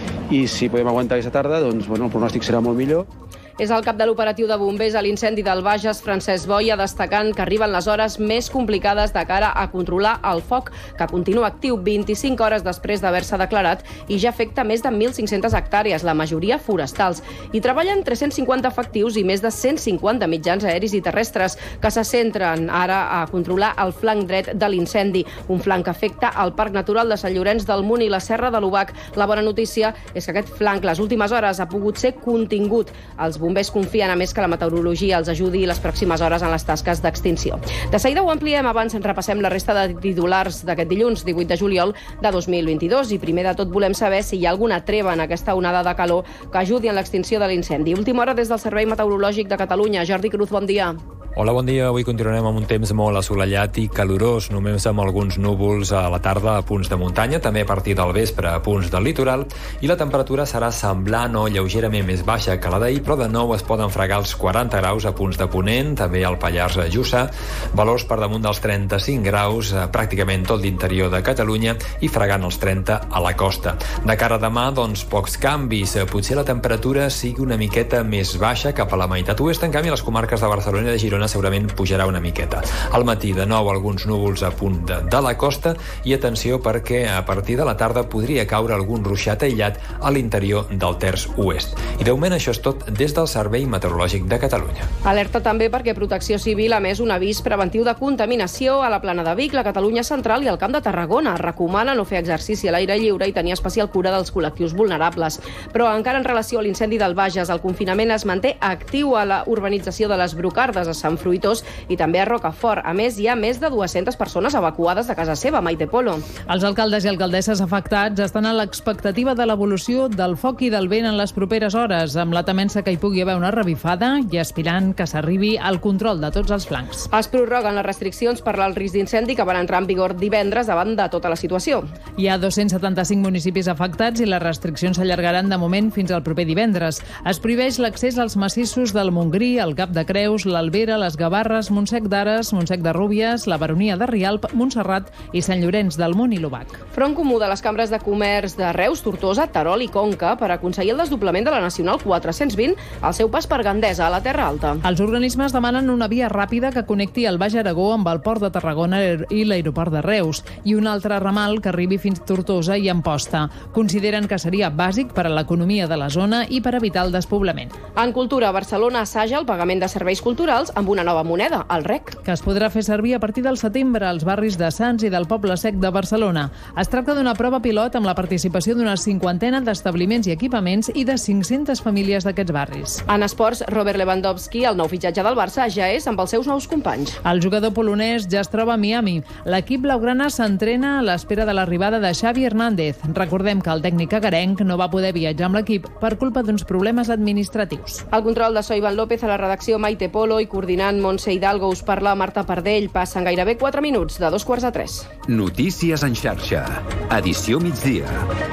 i si podem aguantar aquesta tarda, doncs bueno, el pronòstic serà molt millor. És el cap de l'operatiu de bombers a l'incendi del Bages, Francesc Boia, destacant que arriben les hores més complicades de cara a controlar el foc, que continua actiu vint-i-cinc hores després d'haver-se declarat i ja afecta més de mil cinc-centes hectàrees, la majoria forestals. Hi treballen tres-cents cinquanta efectius i més de cent cinquanta mitjans aeris i terrestres que se centren ara a controlar el flanc dret de l'incendi, un flanc que afecta el Parc Natural de Sant Llorenç del Munt i la Serra de l'Obac. La bona notícia és que aquest flanc les últimes hores ha pogut ser contingut. Els bombers confien, a més, que la meteorologia els ajudi les pròximes hores en les tasques d'extinció. De seguida ho ampliem, abans en repassem la resta de titulars d'aquest dilluns, divuit de juliol de dos mil vint-i-dos, i primer de tot volem saber si hi ha alguna treva en aquesta onada de calor que ajudi en l'extinció de l'incendi. Última hora des del Servei Meteorològic de Catalunya. Jordi Cruz, bon dia. Hola, bon dia. Avui continuarem amb un temps molt assolellat i calorós, només amb alguns núvols a la tarda a punts de muntanya, també a partir del vespre a punts del litoral, i la temperatura serà semblant o lleugerament més baixa que la d'ahir, però de nou es poden fregar els quaranta graus a punts de Ponent, també al Pallars Jussà, valors per damunt dels trenta-cinc graus a pràcticament tot l'interior de Catalunya i fregant els trenta a la costa. De cara a demà, doncs, pocs canvis. Potser la temperatura sigui una miqueta més baixa cap a la meitat oest, en canvi, a les comarques de Barcelona i de Girona segurament pujarà una miqueta. Al matí, de nou, alguns núvols a punt de, de la costa i atenció perquè a partir de la tarda podria caure algun ruixat aïllat a l'interior del terç oest. I de moment això és tot des del Servei Meteorològic de Catalunya. Alerta també perquè Protecció Civil ha emès un avís preventiu de contaminació a la Plana de Vic, la Catalunya Central i el Camp de Tarragona. Recomana no fer exercici a l'aire lliure i tenir especial cura dels col·lectius vulnerables. Però encara en relació a l'incendi del Bages, el confinament es manté actiu a la urbanització de les Brocardes a Sant Fruitós i també a Rocafort. A més, hi ha més de dues-centes persones evacuades de casa seva, Maite Polo. Els alcaldes i alcaldesses afectats estan a l'expectativa de l'evolució del foc i del vent en les properes hores, amb la temença que hi pugui haver una revifada i aspirant que s'arribi al control de tots els flancs. Es prorroguen les restriccions per al risc d'incendi que van entrar en vigor divendres davant de tota la situació. Hi ha dos-cents setanta-cinc municipis afectats i les restriccions s'allargaran de moment fins al proper divendres. Es prohibeix l'accés als massissos del Montgrí, el Cap de Creus, l'Albera, les Gavarres, Montsec d'Ares, Montsec de Rúbies, la Baronia de Rialp, Montserrat i Sant Llorenç del Munt i l'Obac. Front comú de les cambres de comerç de Reus, Tortosa, Terol i Conca per aconseguir el desdoblament de la Nacional quatre-cents vint al seu pas per Gandesa, a la Terra Alta. Els organismes demanen una via ràpida que connecti el Baix Aragó amb el Port de Tarragona i l'aeroport de Reus i un altre ramal que arribi fins a Tortosa i Amposta. Consideren que seria bàsic per a l'economia de la zona i per evitar el despoblament. En cultura, Barcelona assaja el pagament de serveis culturals amb una nova moneda, el R E C. Que es podrà fer servir a partir del setembre als barris de Sants i del Poble Sec de Barcelona. Es tracta d'una prova pilot amb la participació d'una cinquantena d'establiments i equipaments i de cinc-centes famílies d'aquests barris. En esports, Robert Lewandowski, el nou fitxatge del Barça, ja és amb els seus nous companys. El jugador polonès ja es troba a Miami. L'equip blaugrana s'entrena a l'espera de l'arribada de Xavi Hernández. Recordem que el tècnic agarenc no va poder viatjar amb l'equip per culpa d'uns problemes administratius. El control de So Iván López, a la redacció Maite Polo i coordinant Montse Hidalgo, us parla Marta Pardell. Passen gairebé quatre minuts de dos quarts de tres. Notícies en xarxa. Edició migdia.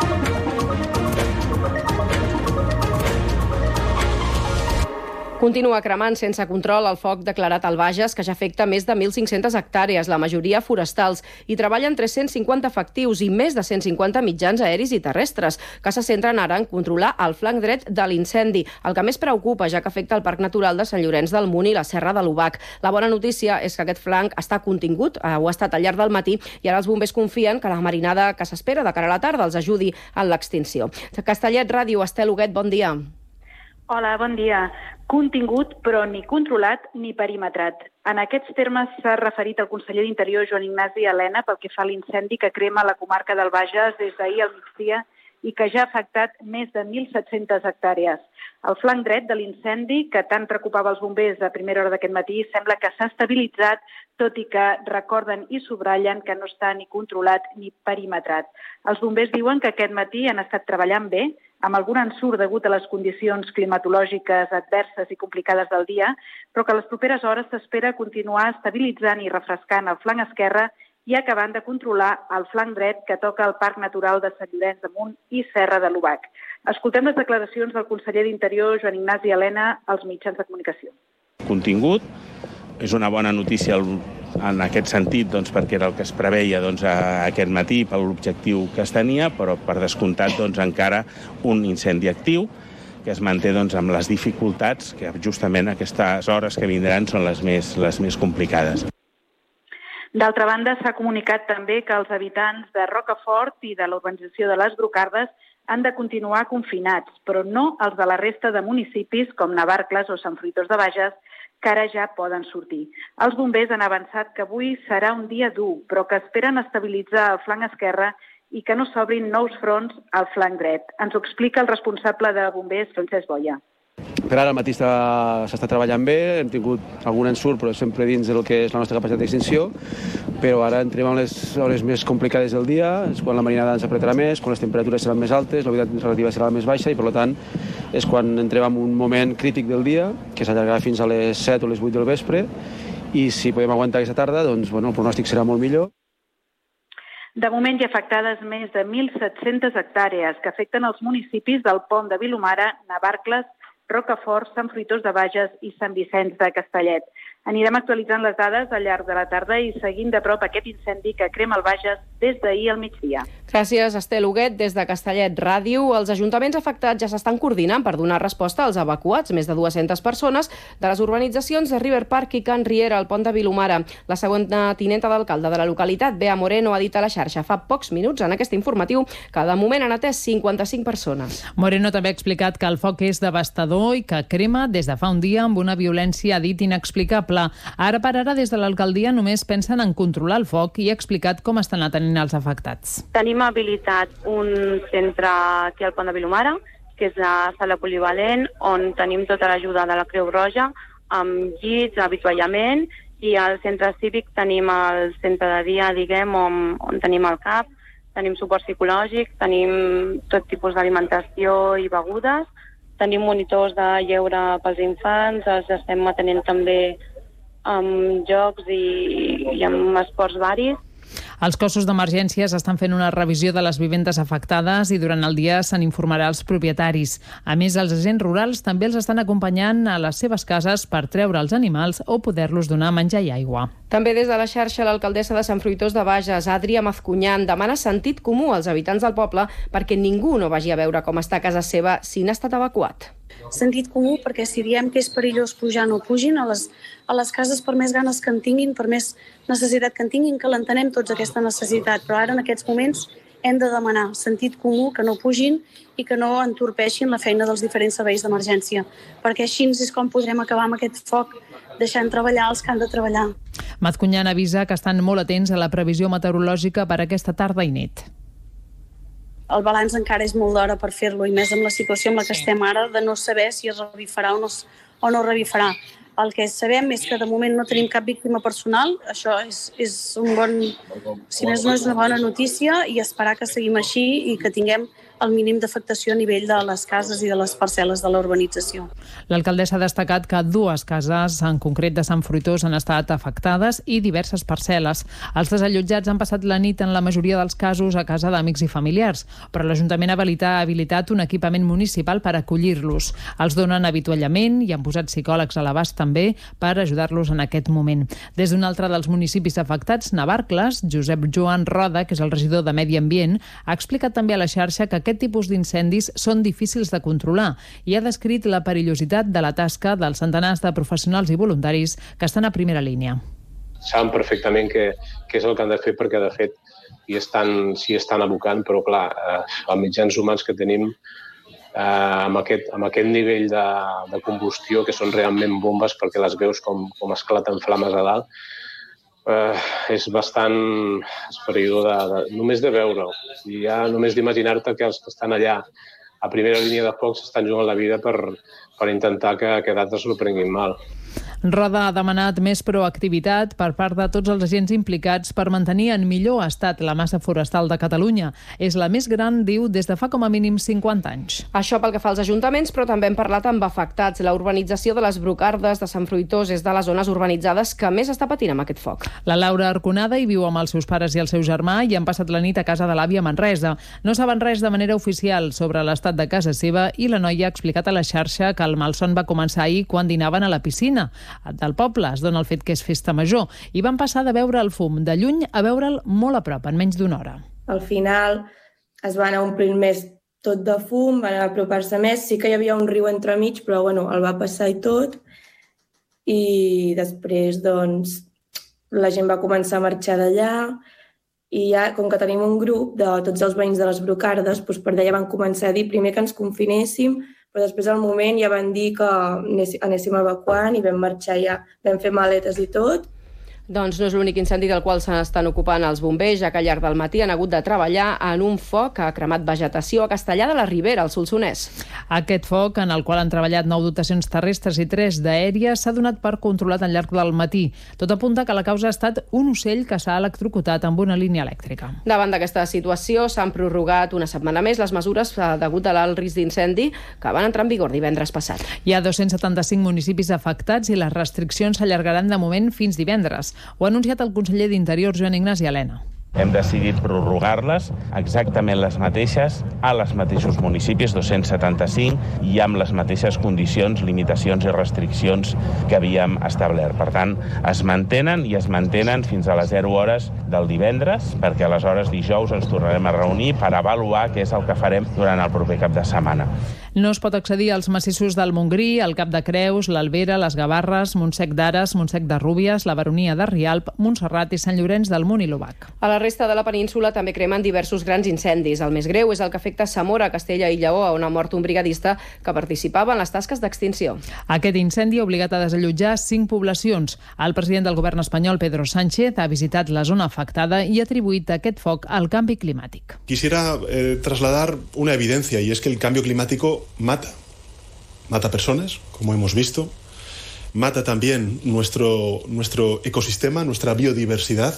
Continua cremant sense control el foc declarat al Bages, que ja afecta més de mil cinc-centes hectàrees, la majoria forestals, i treballen tres-cents cinquanta efectius i més de cent cinquanta mitjans aeris i terrestres, que se centren ara en controlar el flanc dret de l'incendi, el que més preocupa, ja que afecta el Parc Natural de Sant Llorenç del Munt i la Serra de l'Obac. La bona notícia és que aquest flanc està contingut, eh, ho ha estat al llarg del matí, i ara els bombers confien que la marinada que s'espera de cara a la tarda els ajudi en l'extinció. Castellet Ràdio, Estel Huguet, bon dia. Hola, bon dia. Contingut, però ni controlat ni perimetrat. En aquests termes s'ha referit el conseller d'Interior, Joan Ignasi Elena, pel que fa a l'incendi que crema la comarca del Bages des d'ahir al migdia i que ja ha afectat més de mil set-centes hectàrees. El flanc dret de l'incendi, que tant preocupava els bombers a primera hora d'aquest matí, sembla que s'ha estabilitzat, tot i que recorden i subratllen que no està ni controlat ni perimetrat. Els bombers diuen que aquest matí han estat treballant bé, amb algun ensurt degut a les condicions climatològiques adverses i complicades del dia, però que a les properes hores s'espera continuar estabilitzant i refrescant el flanc esquerre i acabant de controlar el flanc dret que toca el Parc Natural de Sant Llorenç de Munt i Serra de l'Obac. Escoltem les declaracions del conseller d'Interior, Joan Ignasi Elena, als mitjans de comunicació. Contingut. És una bona notícia en aquest sentit, doncs, perquè era el que es preveia doncs, aquest matí per l'objectiu que es tenia, però per descomptat doncs, encara un incendi actiu que es manté doncs, amb les dificultats que justament aquestes hores que vindran són les més, les més complicades. D'altra banda, s'ha comunicat també que els habitants de Rocafort i de l'urbanització de les Brocardes han de continuar confinats, però no els de la resta de municipis com Navarcles o Sant Fruitós de Bages, que ara ja poden sortir. Els bombers han avançat que avui serà un dia dur, però que esperen estabilitzar el flanc esquerre i que no s'obrin nous fronts al flanc dret. Ens ho explica el responsable de bombers, Francesc Boia. Per ara al matí s'està treballant bé, hem tingut algun ensurt, però sempre dins del que és la nostra capacitat d'extinció, però ara entrem en les hores més complicades del dia, és quan la marinada ens apretarà més, quan les temperatures seran més altes, la humitat relativa serà més baixa i, per tant, és quan entrem en un moment crític del dia, que s'allargarà fins a les set o les vuit del vespre, i si podem aguantar aquesta tarda, doncs bueno, el pronòstic serà molt millor. De moment hi ha afectades més de mil set-centes hectàrees que afecten els municipis del Pont de Vilomara, Navarcles, Rocafort, Sant Fruitós de Bages i Sant Vicenç de Castellet. Anirem actualitzant les dades al llarg de la tarda i seguint de prop aquest incendi que crema el Bages des d'ahir al migdia. Gràcies, Estel Huguet. Des de Castellet Ràdio, els ajuntaments afectats ja s'estan coordinant per donar resposta als evacuats, més de dues-centes persones, de les urbanitzacions de River Park i Can Riera, al Pont de Vilomara. La segona tinenta d'alcalde de la localitat, Bea Moreno, ha dit a la xarxa fa pocs minuts en aquest informatiu que de moment han atès cinquanta-cinc persones. Moreno també ha explicat que el foc és devastador i que crema des de fa un dia amb una violència, ha dit, inexplicable. Ara per ara, des de l'alcaldia, només pensen en controlar el foc i ha explicat com estan atenent els afectats. Tenim habilitat un centre aquí al Pont de Vilomara, que és la sala polivalent, on tenim tota l'ajuda de la Creu Roja, amb llits, avituallament, i al centre cívic tenim el centre de dia, diguem, on, on tenim el C A P, tenim suport psicològic, tenim tot tipus d'alimentació i begudes, tenim monitors de lleure pels infants, els estem atenent també amb jocs i, i amb esports varis. Els cossos d'emergències estan fent una revisió de les vivendes afectades i durant el dia se n'informarà als propietaris. A més, els agents rurals també els estan acompanyant a les seves cases per treure els animals o poder-los donar menjar i aigua. També des de la xarxa, l'alcaldessa de Sant Fruitós de Bages, Adrià Mazcunyan, demana sentit comú als habitants del poble perquè ningú no vagi a veure com està a casa seva si n'ha estat evacuat. Sentit comú perquè si diem que és perillós pujar, no pugin a les, a les cases per més ganes que en tinguin, per més necessitat que en tinguin, que l'entenem tots aquesta necessitat, però ara en aquests moments hem de demanar sentit comú, que no pugin i que no entorpeixin la feina dels diferents serveis d'emergència, perquè així és com podrem acabar amb aquest foc, deixant treballar els que han de treballar. Mazcunyan avisa que estan molt atents a la previsió meteorològica per aquesta tarda i nit. El balanç encara és molt d'hora per fer-lo, i més amb la situació amb la que estem ara, de no saber si es revifarà o no, o no revifarà. El que sabem és que de moment no tenim cap víctima personal, això és, és un bon, si més no és una bona notícia, i esperar que seguim així i que tinguem el mínim d'afectació a nivell de les cases i de les parcel·les de la urbanització. L'alcaldessa ha destacat que dues cases, en concret de Sant Fruitós, han estat afectades i diverses parcel·les. Els desallotjats han passat la nit en la majoria dels casos a casa d'amics i familiars, però l'Ajuntament ha habilitat un equipament municipal per acollir-los. Els donen avituallament i han posat psicòlegs a l'abast també per ajudar-los en aquest moment. Des d'un altre dels municipis afectats, Navarcles, Josep Joan Roda, que és el regidor de Medi Ambient, ha explicat també a la xarxa que aquest tipus d'incendis són difícils de controlar i ha descrit la perillositat de la tasca dels centenars de professionals i voluntaris que estan a primera línia. Saben perfectament què, què és el que han de fer perquè, de fet, hi estan, s'hi estan abocant, però, clar, eh, els mitjans humans que tenim eh, amb, aquest, amb aquest nivell de, de combustió, que són realment bombes perquè les veus com, com esclaten flames a dalt, eh, és bastant esfereïdor de, de, només de veure-ho. I ja només d'imaginar-te que els que estan allà a primera línia de foc s'estan jugant la vida per, per intentar que, que d'altres no prenguin mal. Roda ha demanat més proactivitat per part de tots els agents implicats per mantenir en millor estat la massa forestal de Catalunya. És la més gran, diu, des de fa com a mínim cinquanta anys. Això pel que fa als ajuntaments, però també hem parlat amb afectats. La urbanització de les Brocardes de Sant Fruitós és de les zones urbanitzades que més està patint amb aquest foc. La Laura Arconada hi viu amb els seus pares i el seu germà i han passat la nit a casa de l'àvia a Manresa. No saben res de manera oficial sobre l'estat de casa seva i la noia ha explicat a la xarxa que el malson va començar ahir quan dinaven a la piscina del poble. Es dona el fet que és festa major i van passar de veure el fum de lluny a veure'l molt a prop, en menys d'una hora. Al final es va anar omplint més tot de fum, van apropar-se més, sí que hi havia un riu entremig, però bueno, el va passar i tot, i després doncs la gent va començar a marxar d'allà i ja, com que tenim un grup de tots els veïns de les Brocardes, doncs per d'allà van començar a dir primer que ens confinéssim, però després al moment ja van dir que anéssim evacuant i vam marxar ja, vam fer maletes i tot. Doncs no és l'únic incendi del qual se n'estan ocupant els bombers, ja que al llarg del matí han hagut de treballar en un foc que ha cremat vegetació a Castellar de la Ribera, al Solsonès. Aquest foc, en el qual han treballat nou dotacions terrestres i tres d'aèries, s'ha donat per controlat al llarg del matí. Tot apunta que la causa ha estat un ocell que s'ha electrocutat amb una línia elèctrica. Davant d'aquesta situació s'han prorrogat una setmana més les mesures degut a l'alt risc d'incendi que van entrar en vigor divendres passat. Hi ha dos-cents setanta-cinc municipis afectats i les restriccions s'allargaran de moment fins divendres. Ho ha anunciat el conseller d'Interior, Joan Ignasi Elena. Hem decidit prorrogar-les exactament les mateixes a les mateixos municipis, dos-cents setanta-cinc, i amb les mateixes condicions, limitacions i restriccions que havíem establert. Per tant, es mantenen i es mantenen fins a les zero hores del divendres, perquè aleshores dijous ens tornarem a reunir per avaluar què és el que farem durant el proper cap de setmana. No es pot accedir als massissos del Montgrí, el Cap de Creus, l'Albera, les Gavarres, Montsec d'Ares, Montsec de Rúbies, la Baronia de Rialp, Montserrat i Sant Llorenç del Munt i l'Obac. A la resta de la península també cremen diversos grans incendis. El més greu és el que afecta Zamora, Castella i Lleó, on ha mort un brigadista que participava en les tasques d'extinció. Aquest incendi ha obligat a desallotjar cinc poblacions. El president del govern espanyol, Pedro Sánchez, ha visitat la zona afectada i ha atribuït aquest foc al canvi climàtic. Quisiera eh, trasladar una evidencia, y es que el cambio climático mata. Mata personas, como hemos visto. Mata también nuestro, nuestro ecosistema, nuestra biodiversidad.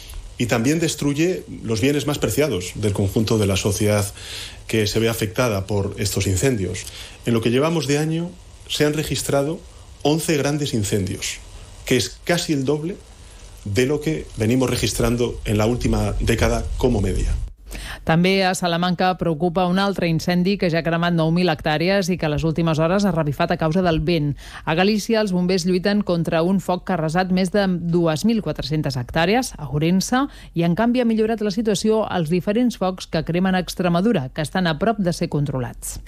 Y también destruye los bienes más preciados del conjunto de la sociedad que se ve afectada por estos incendios. En lo que llevamos de año se han registrado once grandes incendios, que es casi el doble de lo que venimos registrando en la última década como media. També a Salamanca preocupa un altre incendi que ja ha cremat nou mil hectàrees i que a les últimes hores ha revifat a causa del vent. A Galícia, els bombers lluiten contra un foc que ha arrasat més de dues mil quatre-centes hectàrees a Ourense i, en canvi, ha millorat la situació als diferents focs que cremen a Extremadura, que estan a prop de ser controlats.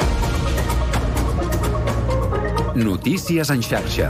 Notícies en xarxa.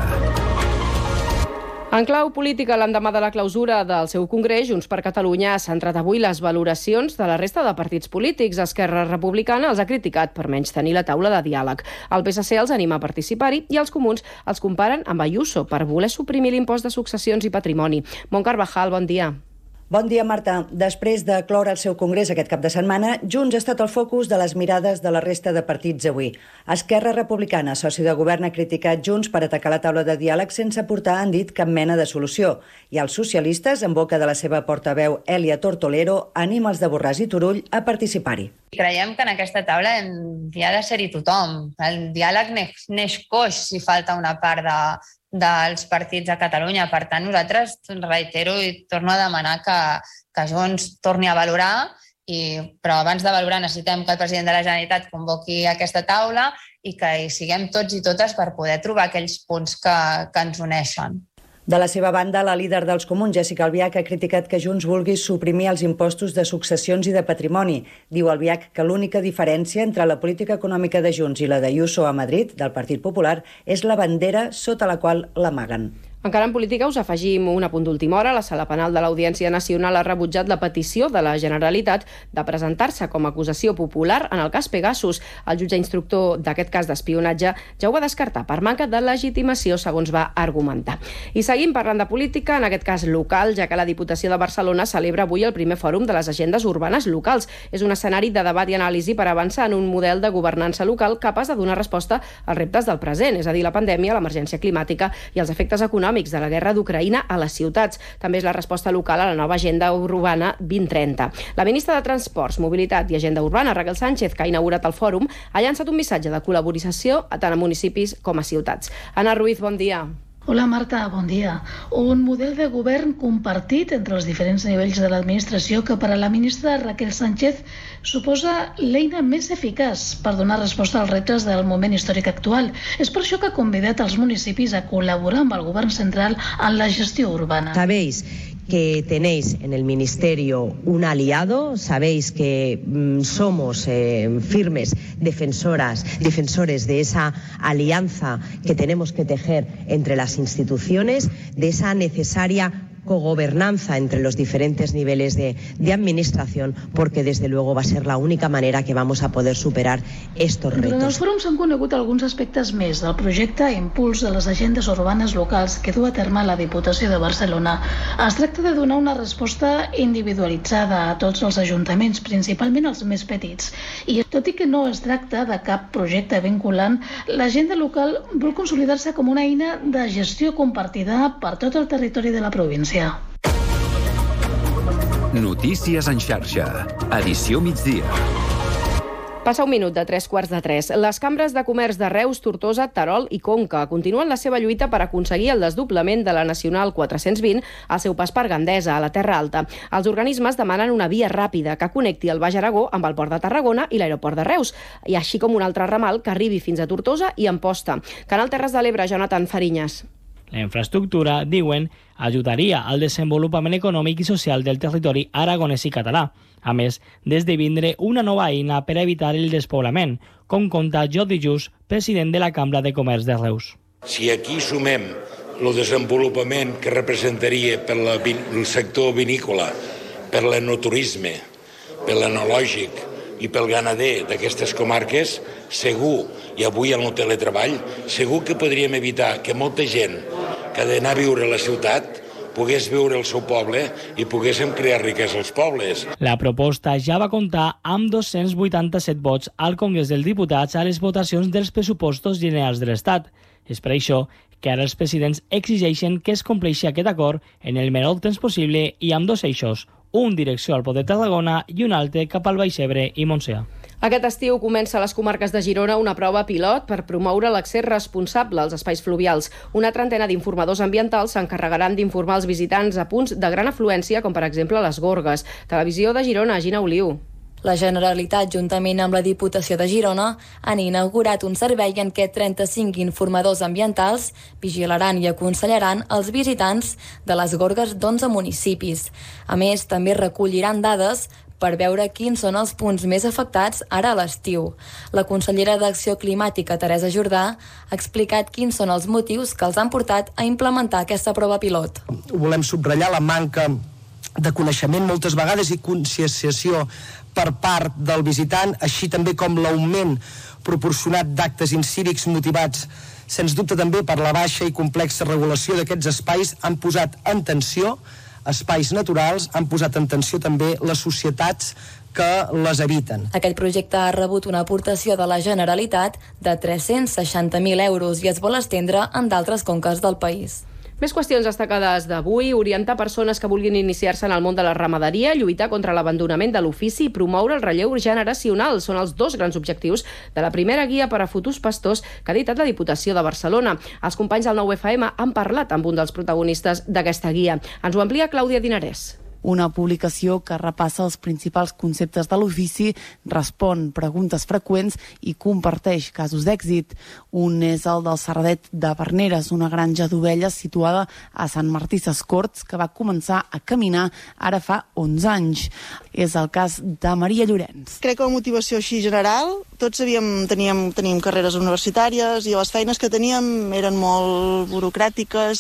En clau política, l'endemà de la clausura del seu congrés, Junts per Catalunya ha centrat avui les valoracions de la resta de partits polítics. Esquerra Republicana els ha criticat per menystenir la taula de diàleg. El P S C els anima a participar-hi i els comuns els comparen amb Ayuso per voler suprimir l'impost de successions i patrimoni. Mont Carvajal, bon dia. Bon dia, Marta. Després de cloure el seu congrés aquest cap de setmana, Junts ha estat el focus de les mirades de la resta de partits avui. Esquerra Republicana, soci de govern, ha criticat Junts per atacar la taula de diàleg sense aportar, han dit, cap mena de solució. I els socialistes, en boca de la seva portaveu Elia Tortolero, anima els de Borràs i Turull a participar-hi. Creiem que en aquesta taula hi ha de ser-hi tothom. El diàleg neix coix si falta una part de dels partits a Catalunya. Per tant, nosaltres reitero i torno a demanar que, que Junts torni a valorar, i, però abans de valorar necessitem que el president de la Generalitat convoqui aquesta taula i que hi siguem tots i totes per poder trobar aquells punts que, que ens uneixen. De la seva banda, la líder dels comuns, Jessica Albiach, ha criticat que Junts vulgui suprimir els impostos de successions i de patrimoni. Diu Albiach que l'única diferència entre la política econòmica de Junts i la d'Ayuso a Madrid, del Partit Popular, és la bandera sota la qual l'amaguen. Encara en política us afegim un apunt d'última hora. La Sala Penal de l'Audiència Nacional ha rebutjat la petició de la Generalitat de presentar-se com a acusació popular en el cas Pegasus. El jutge instructor d'aquest cas d'espionatge ja ho va descartar per manca de legitimació, segons va argumentar. I seguim parlant de política, en aquest cas local, ja que la Diputació de Barcelona celebra avui el primer fòrum de les agendes urbanes locals. És un escenari de debat i anàlisi per avançar en un model de governança local capaç de donar resposta als reptes del present, és a dir, la pandèmia, l'emergència climàtica i els efectes econòmics de la guerra d'Ucraïna a les ciutats. També és la resposta local a la nova Agenda Urbana vint trenta. La ministra de Transports, Mobilitat i Agenda Urbana, Raquel Sánchez, que ha inaugurat el fòrum, ha llançat un missatge de col·laboració tant a municipis com a ciutats. Ana Ruiz, bon dia. Hola Marta, bon dia. Un model de govern compartit entre els diferents nivells de l'administració que per a la ministra Raquel Sánchez suposa l'eina més eficaç per donar resposta als reptes del moment històric actual. És per això que ha convidat els municipis a col·laborar amb el govern central en la gestió urbana. Sabéis que tenéis en el Ministerio un aliado, sabéis que mmm, somos eh, firmes defensoras, defensores de esa alianza que tenemos que tejer entre las instituciones, de esa necesaria cogobernanza entre los diferentes niveles de, de administración, porque desde luego va a ser la única manera que vamos a poder superar estos retos. Durant els fòrums s'han conegut alguns aspectes més del projecte Impuls de les agendes urbanes locals que du a terme la Diputació de Barcelona. Es tracta de donar una resposta individualitzada a tots els ajuntaments, principalment els més petits. I tot i que no es tracta de cap projecte vinculant, l'agenda local vol consolidar-se com una eina de gestió compartida per tot el territori de la província. Notícies en xarxa. Edició migdia. Passa un minut de tres quarts de tres. Les cambres de comerç de Reus, Tortosa, Terol i Conca continuen la seva lluita per aconseguir el desdoblament de la Nacional quatre-cents vint al seu pas per Gandesa, a la Terra Alta. Els organismes demanen una via ràpida que connecti el Baix Aragó amb el Port de Tarragona i l'aeroport de Reus, i així com un altre ramal que arribi fins a Tortosa i Amposta. Canal Terres de l'Ebre, Jonathan Farinyes. La infraestructura, diuen, ajudaria al desenvolupament econòmic i social del territori aragonès i català, a més d'esdevindre una nova eina per a evitar el despoblament, com conta Jordi Just, president de la Cambra de Comerç de Reus. Si aquí sumem el desenvolupament que representaria per la, el sector vinícola, per l'enoturisme, per l'enològic i pel ganader d'aquestes comarques, segur, i avui en el teletreball, segur que podríem evitar que molta gent que ha d'anar a viure a la ciutat pogués viure al seu poble i poguéssim crear riquesa als pobles. La proposta ja va comptar amb dos-cents vuitanta-set vots al Congrés dels Diputats a les votacions dels pressupostos generals de l'Estat. És per això que ara els presidents exigeixen que es compleixi aquest acord en el menor temps possible i amb dos eixos, un direcció al Port de Tarragona i un altre cap al Baix Ebre i Montsià. Aquest estiu comença a les comarques de Girona una prova pilot per promoure l'accés responsable als espais fluvials. Una trentena d'informadors ambientals s'encarregaran d'informar els visitants a punts de gran afluència, com per exemple les Gorgues. Televisió de Girona, Gina Oliu. La Generalitat, juntament amb la Diputació de Girona, han inaugurat un servei en què trenta-cinc informadors ambientals vigilaran i aconsellaran els visitants de les Gorgues d'onze municipis. A més, també recolliran dades per veure quins són els punts més afectats ara a l'estiu. La consellera d'Acció Climàtica, Teresa Jordà, ha explicat quins són els motius que els han portat a implementar aquesta prova pilot. Volem subratllar la manca de coneixement moltes vegades i conscienciació per part del visitant, així també com l'augment proporcionat d'actes incívics motivats, sens dubte també per la baixa i complexa regulació d'aquests espais, han posat en tensió espais naturals, han posat en tensió també les societats que les habiten. Aquest projecte ha rebut una aportació de la Generalitat de tres-cents seixanta mil euros i es vol estendre en d'altres conques del país. Més qüestions destacades d'avui: orientar persones que vulguin iniciar-se en el món de la ramaderia, lluitar contra l'abandonament de l'ofici i promoure el relleu generacional. Són els dos grans objectius de la primera guia per a futurs pastors que ha editat la Diputació de Barcelona. Els companys del nou F M han parlat amb un dels protagonistes d'aquesta guia. Ens ho amplia Clàudia Dinarès. Una publicació que repassa els principals conceptes de l'ofici, respon preguntes freqüents i comparteix casos d'èxit. Un és el del Serradet de Verneres, una granja d'ovelles situada a Sant Martí Sescorts, que va començar a caminar ara fa onze anys. És el cas de Maria Llorenç. Crec que la motivació així general, tots havíem, teníem, teníem carreres universitàries i les feines que teníem eren molt burocràtiques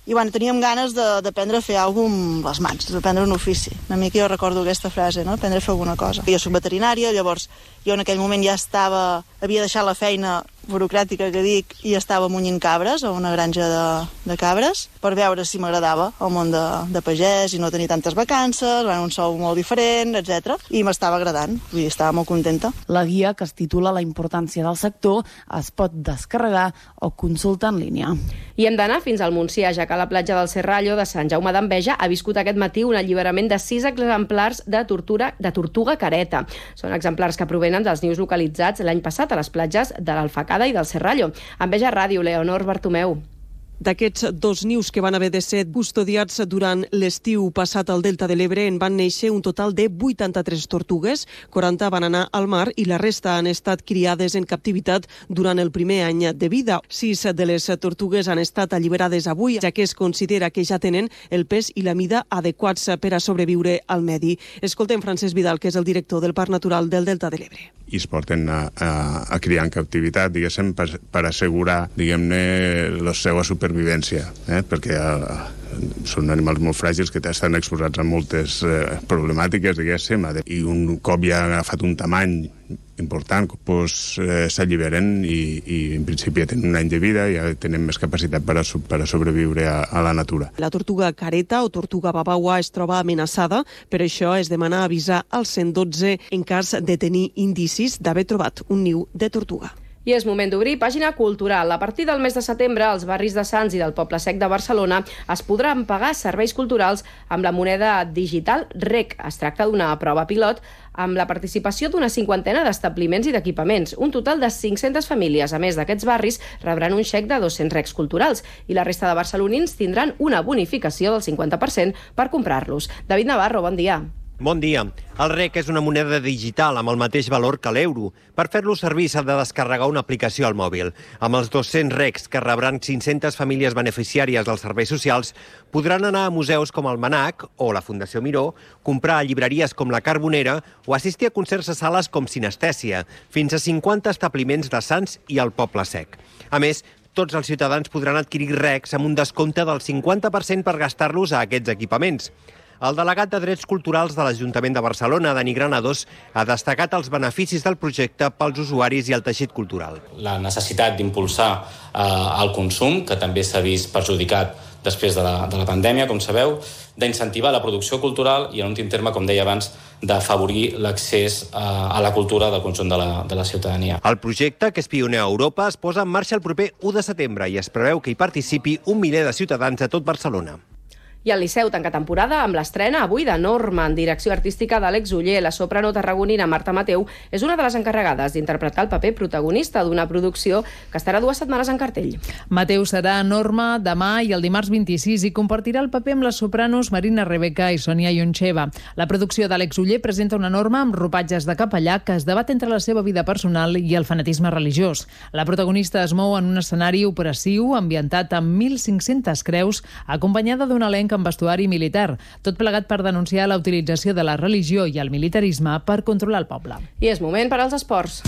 i bueno, teníem ganes d'aprendre a fer alguna cosa amb les mans, d'aprendre un ofici. Una mica jo recordo aquesta frase, no? Aprendre a fer alguna cosa. Jo soc veterinària, llavors jo en aquell moment ja estava, havia deixat la feina burocràtica que dic i estava munyint cabres a una granja de, de cabres per veure si m'agradava el món de, de pagès i no tenir tantes vacances, bueno, un sou molt diferent, etcètera. I m'estava agradant, vull dir, estava molt contenta. La guia, que es titula La importància del sector, es pot descarregar o consultar en línia. I hem d'anar fins al Montsià, ja que la platja del Serrallo de Sant Jaume d'Enveja ha viscut aquest matí un alliberament de sis exemplars de, tortura, de tortuga careta. Són exemplars que provenen dels nius localitzats l'any passat a les platges de l'Alfacada i del Serrallo. Enveja Ràdio, Leonor Bartomeu. D'aquests dos nius que van haver de ser custodiats durant l'estiu passat al Delta de l'Ebre en van néixer un total de vuitanta-tres tortugues, quaranta van anar al mar i la resta han estat criades en captivitat durant el primer any de vida. Sis de les tortugues han estat alliberades avui, ja que es considera que ja tenen el pes i la mida adequats per a sobreviure al medi. Escoltem Francesc Vidal, que és el director del Parc Natural del Delta de l'Ebre. I es porten a, a, a criar en captivitat, diguéssim, per, per assegurar, diguem-ne, la seva supervivència, eh? perquè eh, són animals molt fràgils que estan exposats a moltes eh, problemàtiques, diguéssim, i un cop ja ha agafat un tamany important, doncs eh, s'alliberen i, i en principi ja tenen un any de vida i ja tenen més capacitat per a, per a sobreviure a, a la natura. La tortuga careta o tortuga babaua es troba amenaçada, per això es demana avisar al cent dotze en cas de tenir indicis d'haver trobat un niu de tortuga. I és moment d'obrir pàgina cultural. A partir del mes de setembre, als barris de Sants i del Poble Sec de Barcelona es podran pagar serveis culturals amb la moneda digital R E C. Es tracta d'una prova pilot amb la participació d'una cinquantena d'establiments i d'equipaments. Un total de cinc-centes famílies, a més d'aquests barris, rebran un xec de dos-cents R E Cs culturals i la resta de barcelonins tindran una bonificació del cinquanta per cent per comprar-los. David Navarro, bon dia. Bon dia. El R E C és una moneda digital amb el mateix valor que l'euro. Per fer-lo servir s'ha de descarregar una aplicació al mòbil. Amb els dos-cents R E Cs que rebran cinc-centes famílies beneficiàries dels serveis socials, podran anar a museus com el MANAC o la Fundació Miró, comprar a llibreries com la Carbonera o assistir a concerts a sales com Sinestèsia, fins a cinquanta establiments de Sants i el Poble Sec. A més, tots els ciutadans podran adquirir R E Cs amb un descompte del cinquanta per cent per gastar-los a aquests equipaments. El delegat de Drets Culturals de l'Ajuntament de Barcelona, Dani Granados, ha destacat els beneficis del projecte pels usuaris i el teixit cultural. La necessitat d'impulsar eh, el consum, que també s'ha vist perjudicat després de la, de la pandèmia, com sabeu, d'incentivar la producció cultural i, en últim terme, com deia abans, d'afavorir l'accés eh, a la cultura del conjunt de la, de la ciutadania. El projecte, que és pioner a Europa, es posa en marxa el proper u de setembre i es preveu que hi participi un miler de ciutadans de tot Barcelona. I el Liceu tanca temporada amb l'estrena avui de Norma, en direcció artística d'Àlex Oller. La soprano tarragonina Marta Mateu és una de les encarregades d'interpretar el paper protagonista d'una producció que estarà dues setmanes en cartell. Mateu serà Norma demà i el dimarts vint-i-sis i compartirà el paper amb les sopranos Marina Rebeca i Sonia Yoncheva. La producció d'Àlex Oller presenta una Norma amb ropatges de capellà que es debat entre la seva vida personal i el fanatisme religiós. La protagonista es mou en un escenari operatiu ambientat amb mil cinc-centes creus, acompanyada d'un elenc amb vestuari militar, tot plegat per denunciar la utilització de la religió i el militarisme per controlar el poble. I és moment per als esports,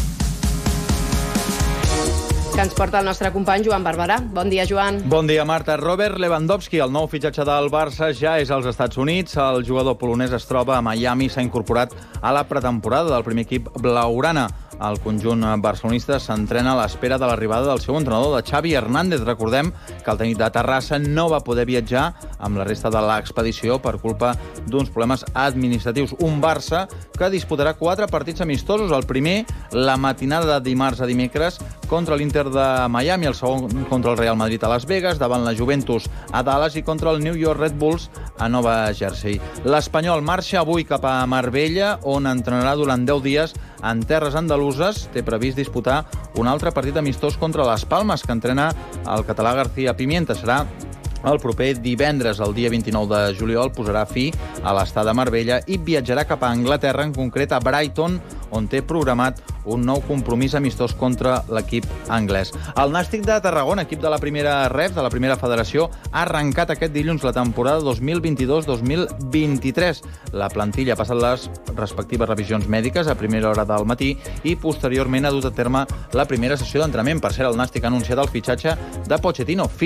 que ens porta el nostre company Joan Barberà. Bon dia, Joan. Bon dia, Marta. Robert Lewandowski, el nou fitxatge del Barça, ja és als Estats Units. El jugador polonès es troba a Miami, s'ha incorporat a la pretemporada del primer equip blaugrana. El conjunt barcelonista s'entrena a l'espera de l'arribada del seu entrenador, de Xavi Hernández. Recordem que el tècnic de Terrassa no va poder viatjar amb la resta de l'expedició per culpa d'uns problemes administratius. Un Barça que disputarà quatre partits amistosos. El primer, la matinada de dimarts a dimecres, contra l'Inter de Miami, el segon contra el Real Madrid a Las Vegas, davant la Juventus a Dallas i contra el New York Red Bulls a Nova Jersey. L'Espanyol marxa avui cap a Marbella, on entrenarà durant deu dies en terres andaluses. Té previst disputar un altre partit amistós contra les Palmes, que entrena el català García Pimienta. Serà el proper divendres, el dia vint-i-nou de juliol, posarà fi a l'estada a Marbella i viatjarà cap a Anglaterra, en concret a Brighton, on té programat un nou compromís amistós contra l'equip anglès. El Nàstic de Tarragona, equip de la primera ref, de la primera federació, ha arrencat aquest dilluns la temporada dos mil vint-i-dos dos mil vint-i-tres. La plantilla ha passat les respectives revisions mèdiques a primera hora del matí i posteriorment ha dut a terme la primera sessió d'entrenament. Per cert, el Nàstic ha anunciat el fitxatge de Pochettino, fill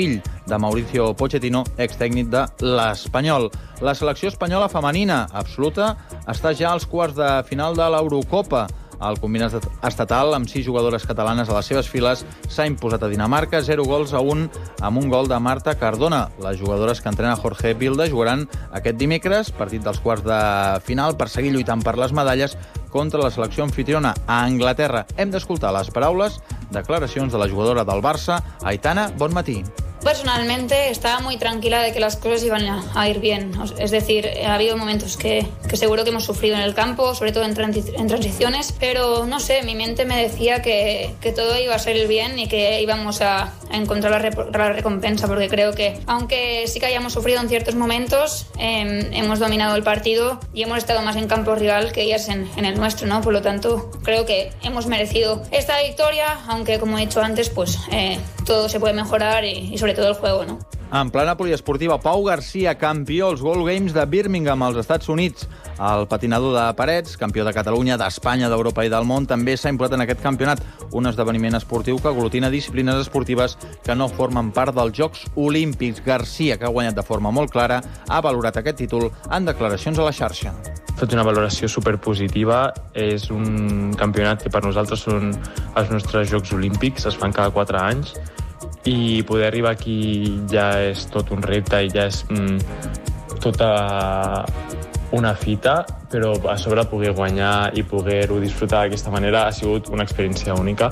de Mauricio Pochettino, extècnic de l'Espanyol. La selecció espanyola femenina absoluta està ja als quarts de final de l'Eurocopa. El combinat estatal, amb sis jugadores catalanes a les seves files, s'ha imposat a Dinamarca zero gols a un amb un gol de Marta Cardona. Les jugadores que entrena Jorge Vilda jugaran aquest dimecres, partit dels quarts de final, per seguir lluitant per les medalles contra la selecció anfitriona a Anglaterra. Hem d'escoltar les paraules, declaracions de la jugadora del Barça, Aitana Bonmatí. Personalmente estaba muy tranquila de que las cosas iban a ir bien. Es decir, ha habido momentos que, que seguro que hemos sufrido en el campo, sobre todo en, transi- en transiciones, pero no sé, mi mente me decía que, que todo iba a salir bien y que íbamos a, a encontrar la, rep- la recompensa, porque creo que, aunque sí que hayamos sufrido en ciertos momentos, eh, hemos dominado el partido y hemos estado más en campo rival que ellas en, en el nuestro, ¿no? Por lo tanto, creo que hemos merecido esta victoria, aunque, como he dicho antes, pues eh, todo se puede mejorar y, y sobre todo el juego, ¿no? En plana poliesportiva, Pau Garcia, campió als World Games de Birmingham, als Estats Units. El patinador de parets, campió de Catalunya, d'Espanya, d'Europa i del món, també s'ha implicat en aquest campionat, un esdeveniment esportiu que aglutina disciplines esportives que no formen part dels Jocs Olímpics. Garcia, que ha guanyat de forma molt clara, ha valorat aquest títol en declaracions a la xarxa. He fet una valoració superpositiva. És un campionat que per nosaltres són els nostres Jocs Olímpics, es fan cada quatre anys, i poder arribar aquí ja és tot un repte i ja és mm, tota una fita, però a sobre poder guanyar i poder-ho disfrutar d'aquesta manera ha sigut una experiència única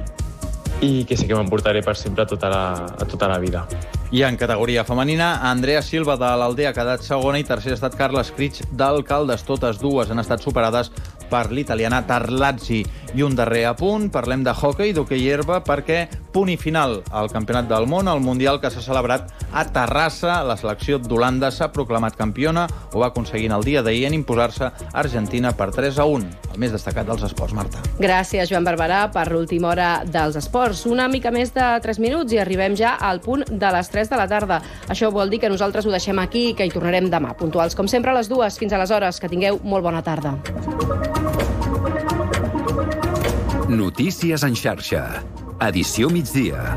i que sí que m'emportaré per sempre a tota la, a tota la vida. I en categoria femenina, Andrea Silva de l'Aldea ha quedat segona i tercer ha estat Carla Scrich d'Alcaldes. Totes dues han estat superades per l'italiana Tarlazzi. I un darrer apunt, parlem de hoquei, d'hoquei herba, perquè punt i final al Campionat del Món, el Mundial que s'ha celebrat a Terrassa. La selecció d'Holanda s'ha proclamat campiona, ho va aconseguir el dia d'ahir en imposar-se a Argentina per tres a un. El més destacat dels esports, Marta. Gràcies, Joan Barberà, per l'última hora dels esports. Una mica més de tres minuts i arribem ja al punt de les tres de la tarda. Això vol dir que nosaltres ho deixem aquí i que hi tornarem demà, puntuals com sempre a les dues. Fins aleshores, que tingueu molt bona tarda. Notícies en xarxa. Edició migdia.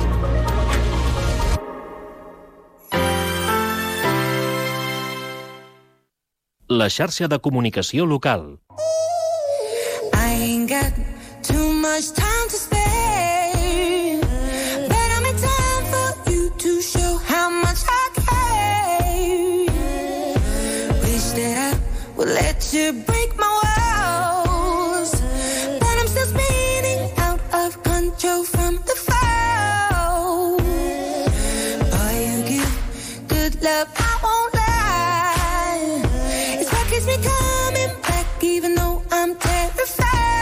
La xarxa de comunicació local. I ain't got too much time to spare, but I'm in time for you to show how much I care. Wish that I would let you break my walls, but I'm still spinning out of control from the fall. Boy, you give good love, I won't lie. It's what keeps me coming back, even though I'm terrified.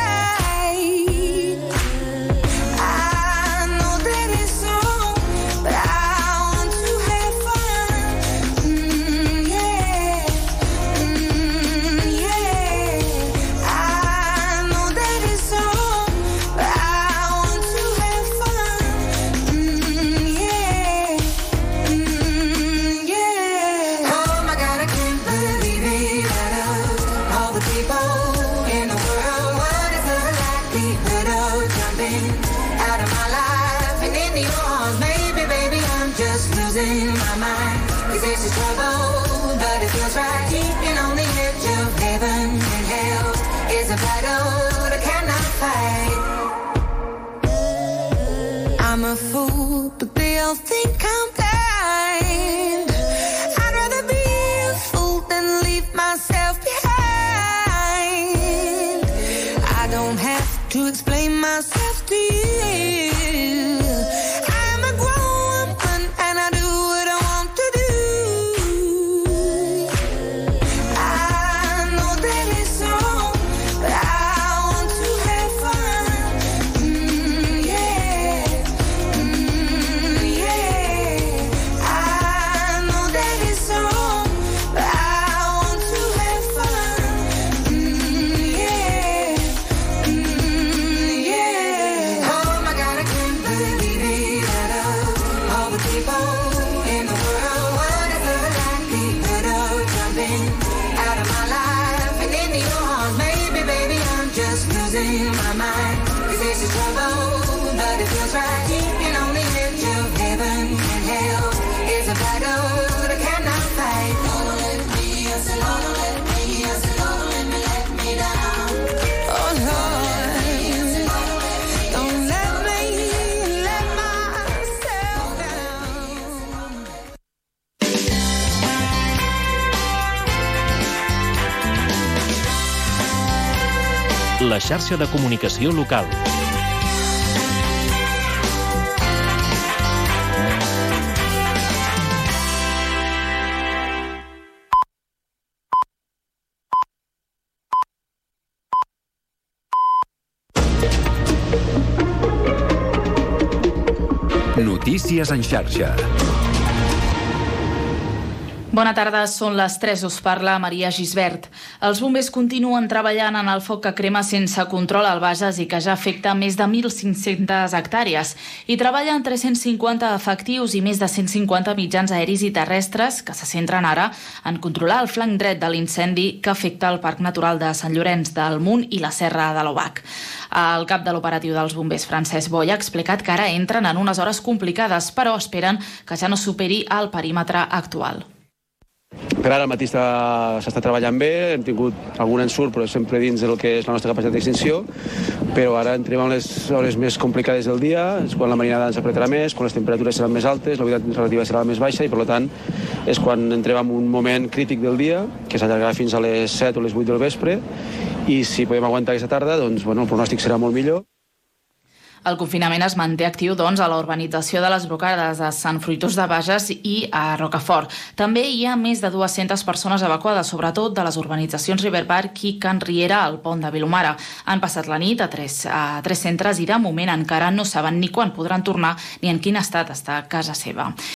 I know that it's wrong, but I want to have fun. Mm, yeah, mm, yeah. I know that it's wrong, but I want to have fun. Mm, yeah, mm, yeah. Oh my God, I can't believe it. Out of all the people in the world, what is the likelihood of jumping out of my life and into yours? Maybe, baby, I'm just losing my mind. 'Cause this is trouble, but it feels right. Keeping on the edge of heaven and hell is a battle I cannot fight. I'm a fool, but they all think I'm blind. I'd rather be a fool than leave myself behind. I don't have to explain myself to you. I'm a grown woman and I do what I want to do. I know that it's wrong, but I want to have fun. Mm, yeah, mm, yeah. I know that it's wrong, but I want to have fun. Mm, yeah, mm, yeah. Oh my God, I can't believe it. Out of all the people in the world, what is the likelihood of jumping out of my life and into yours? Maybe, baby, I'm just losing my mind. 'Cause this is trouble, but it feels right. Keeping on the edge of heaven and hell la xarxa de comunicació local. Notícies en xarxa. Bona tarda, són les tres, us parla Maria Gisbert. Els bombers continuen treballant en el foc que crema sense control al Bages i que ja afecta més de mil cinc-centes hectàrees. Hi treballen tres-cents cinquanta efectius i més de cent cinquanta mitjans aeris i terrestres que se centren ara en controlar el flanc dret de l'incendi que afecta el Parc Natural de Sant Llorenç del Munt i la Serra de l'Obac. El cap de l'operatiu dels bombers, Francesc Boia, ha explicat que ara entren en unes hores complicades, però esperen que ja no superi el perímetre actual. Per ara al matí s'està treballant bé, hem tingut algun ensurt, però sempre dins del que és la nostra capacitat d'extinció, però ara entrem en les hores més complicades del dia, és quan la marinada ens apretarà més, quan les temperatures seran més altes, la humitat relativa serà més baixa i, per tant, és quan entrem en un moment crític del dia, que s'allargarà fins a les set o les vuit del vespre, i si podem aguantar aquesta tarda, doncs, bueno, el pronòstic serà molt millor. El confinament es manté actiu doncs, a la urbanització de les Brocades, a Sant Fruitós de Bages i a Rocafort. També hi ha més de dues-centes persones evacuades, sobretot de les urbanitzacions River Park i Can Riera al pont de Vilomara. Han passat la nit a tres, a tres centres i de moment encara no saben ni quan podran tornar ni en quin estat està casa seva.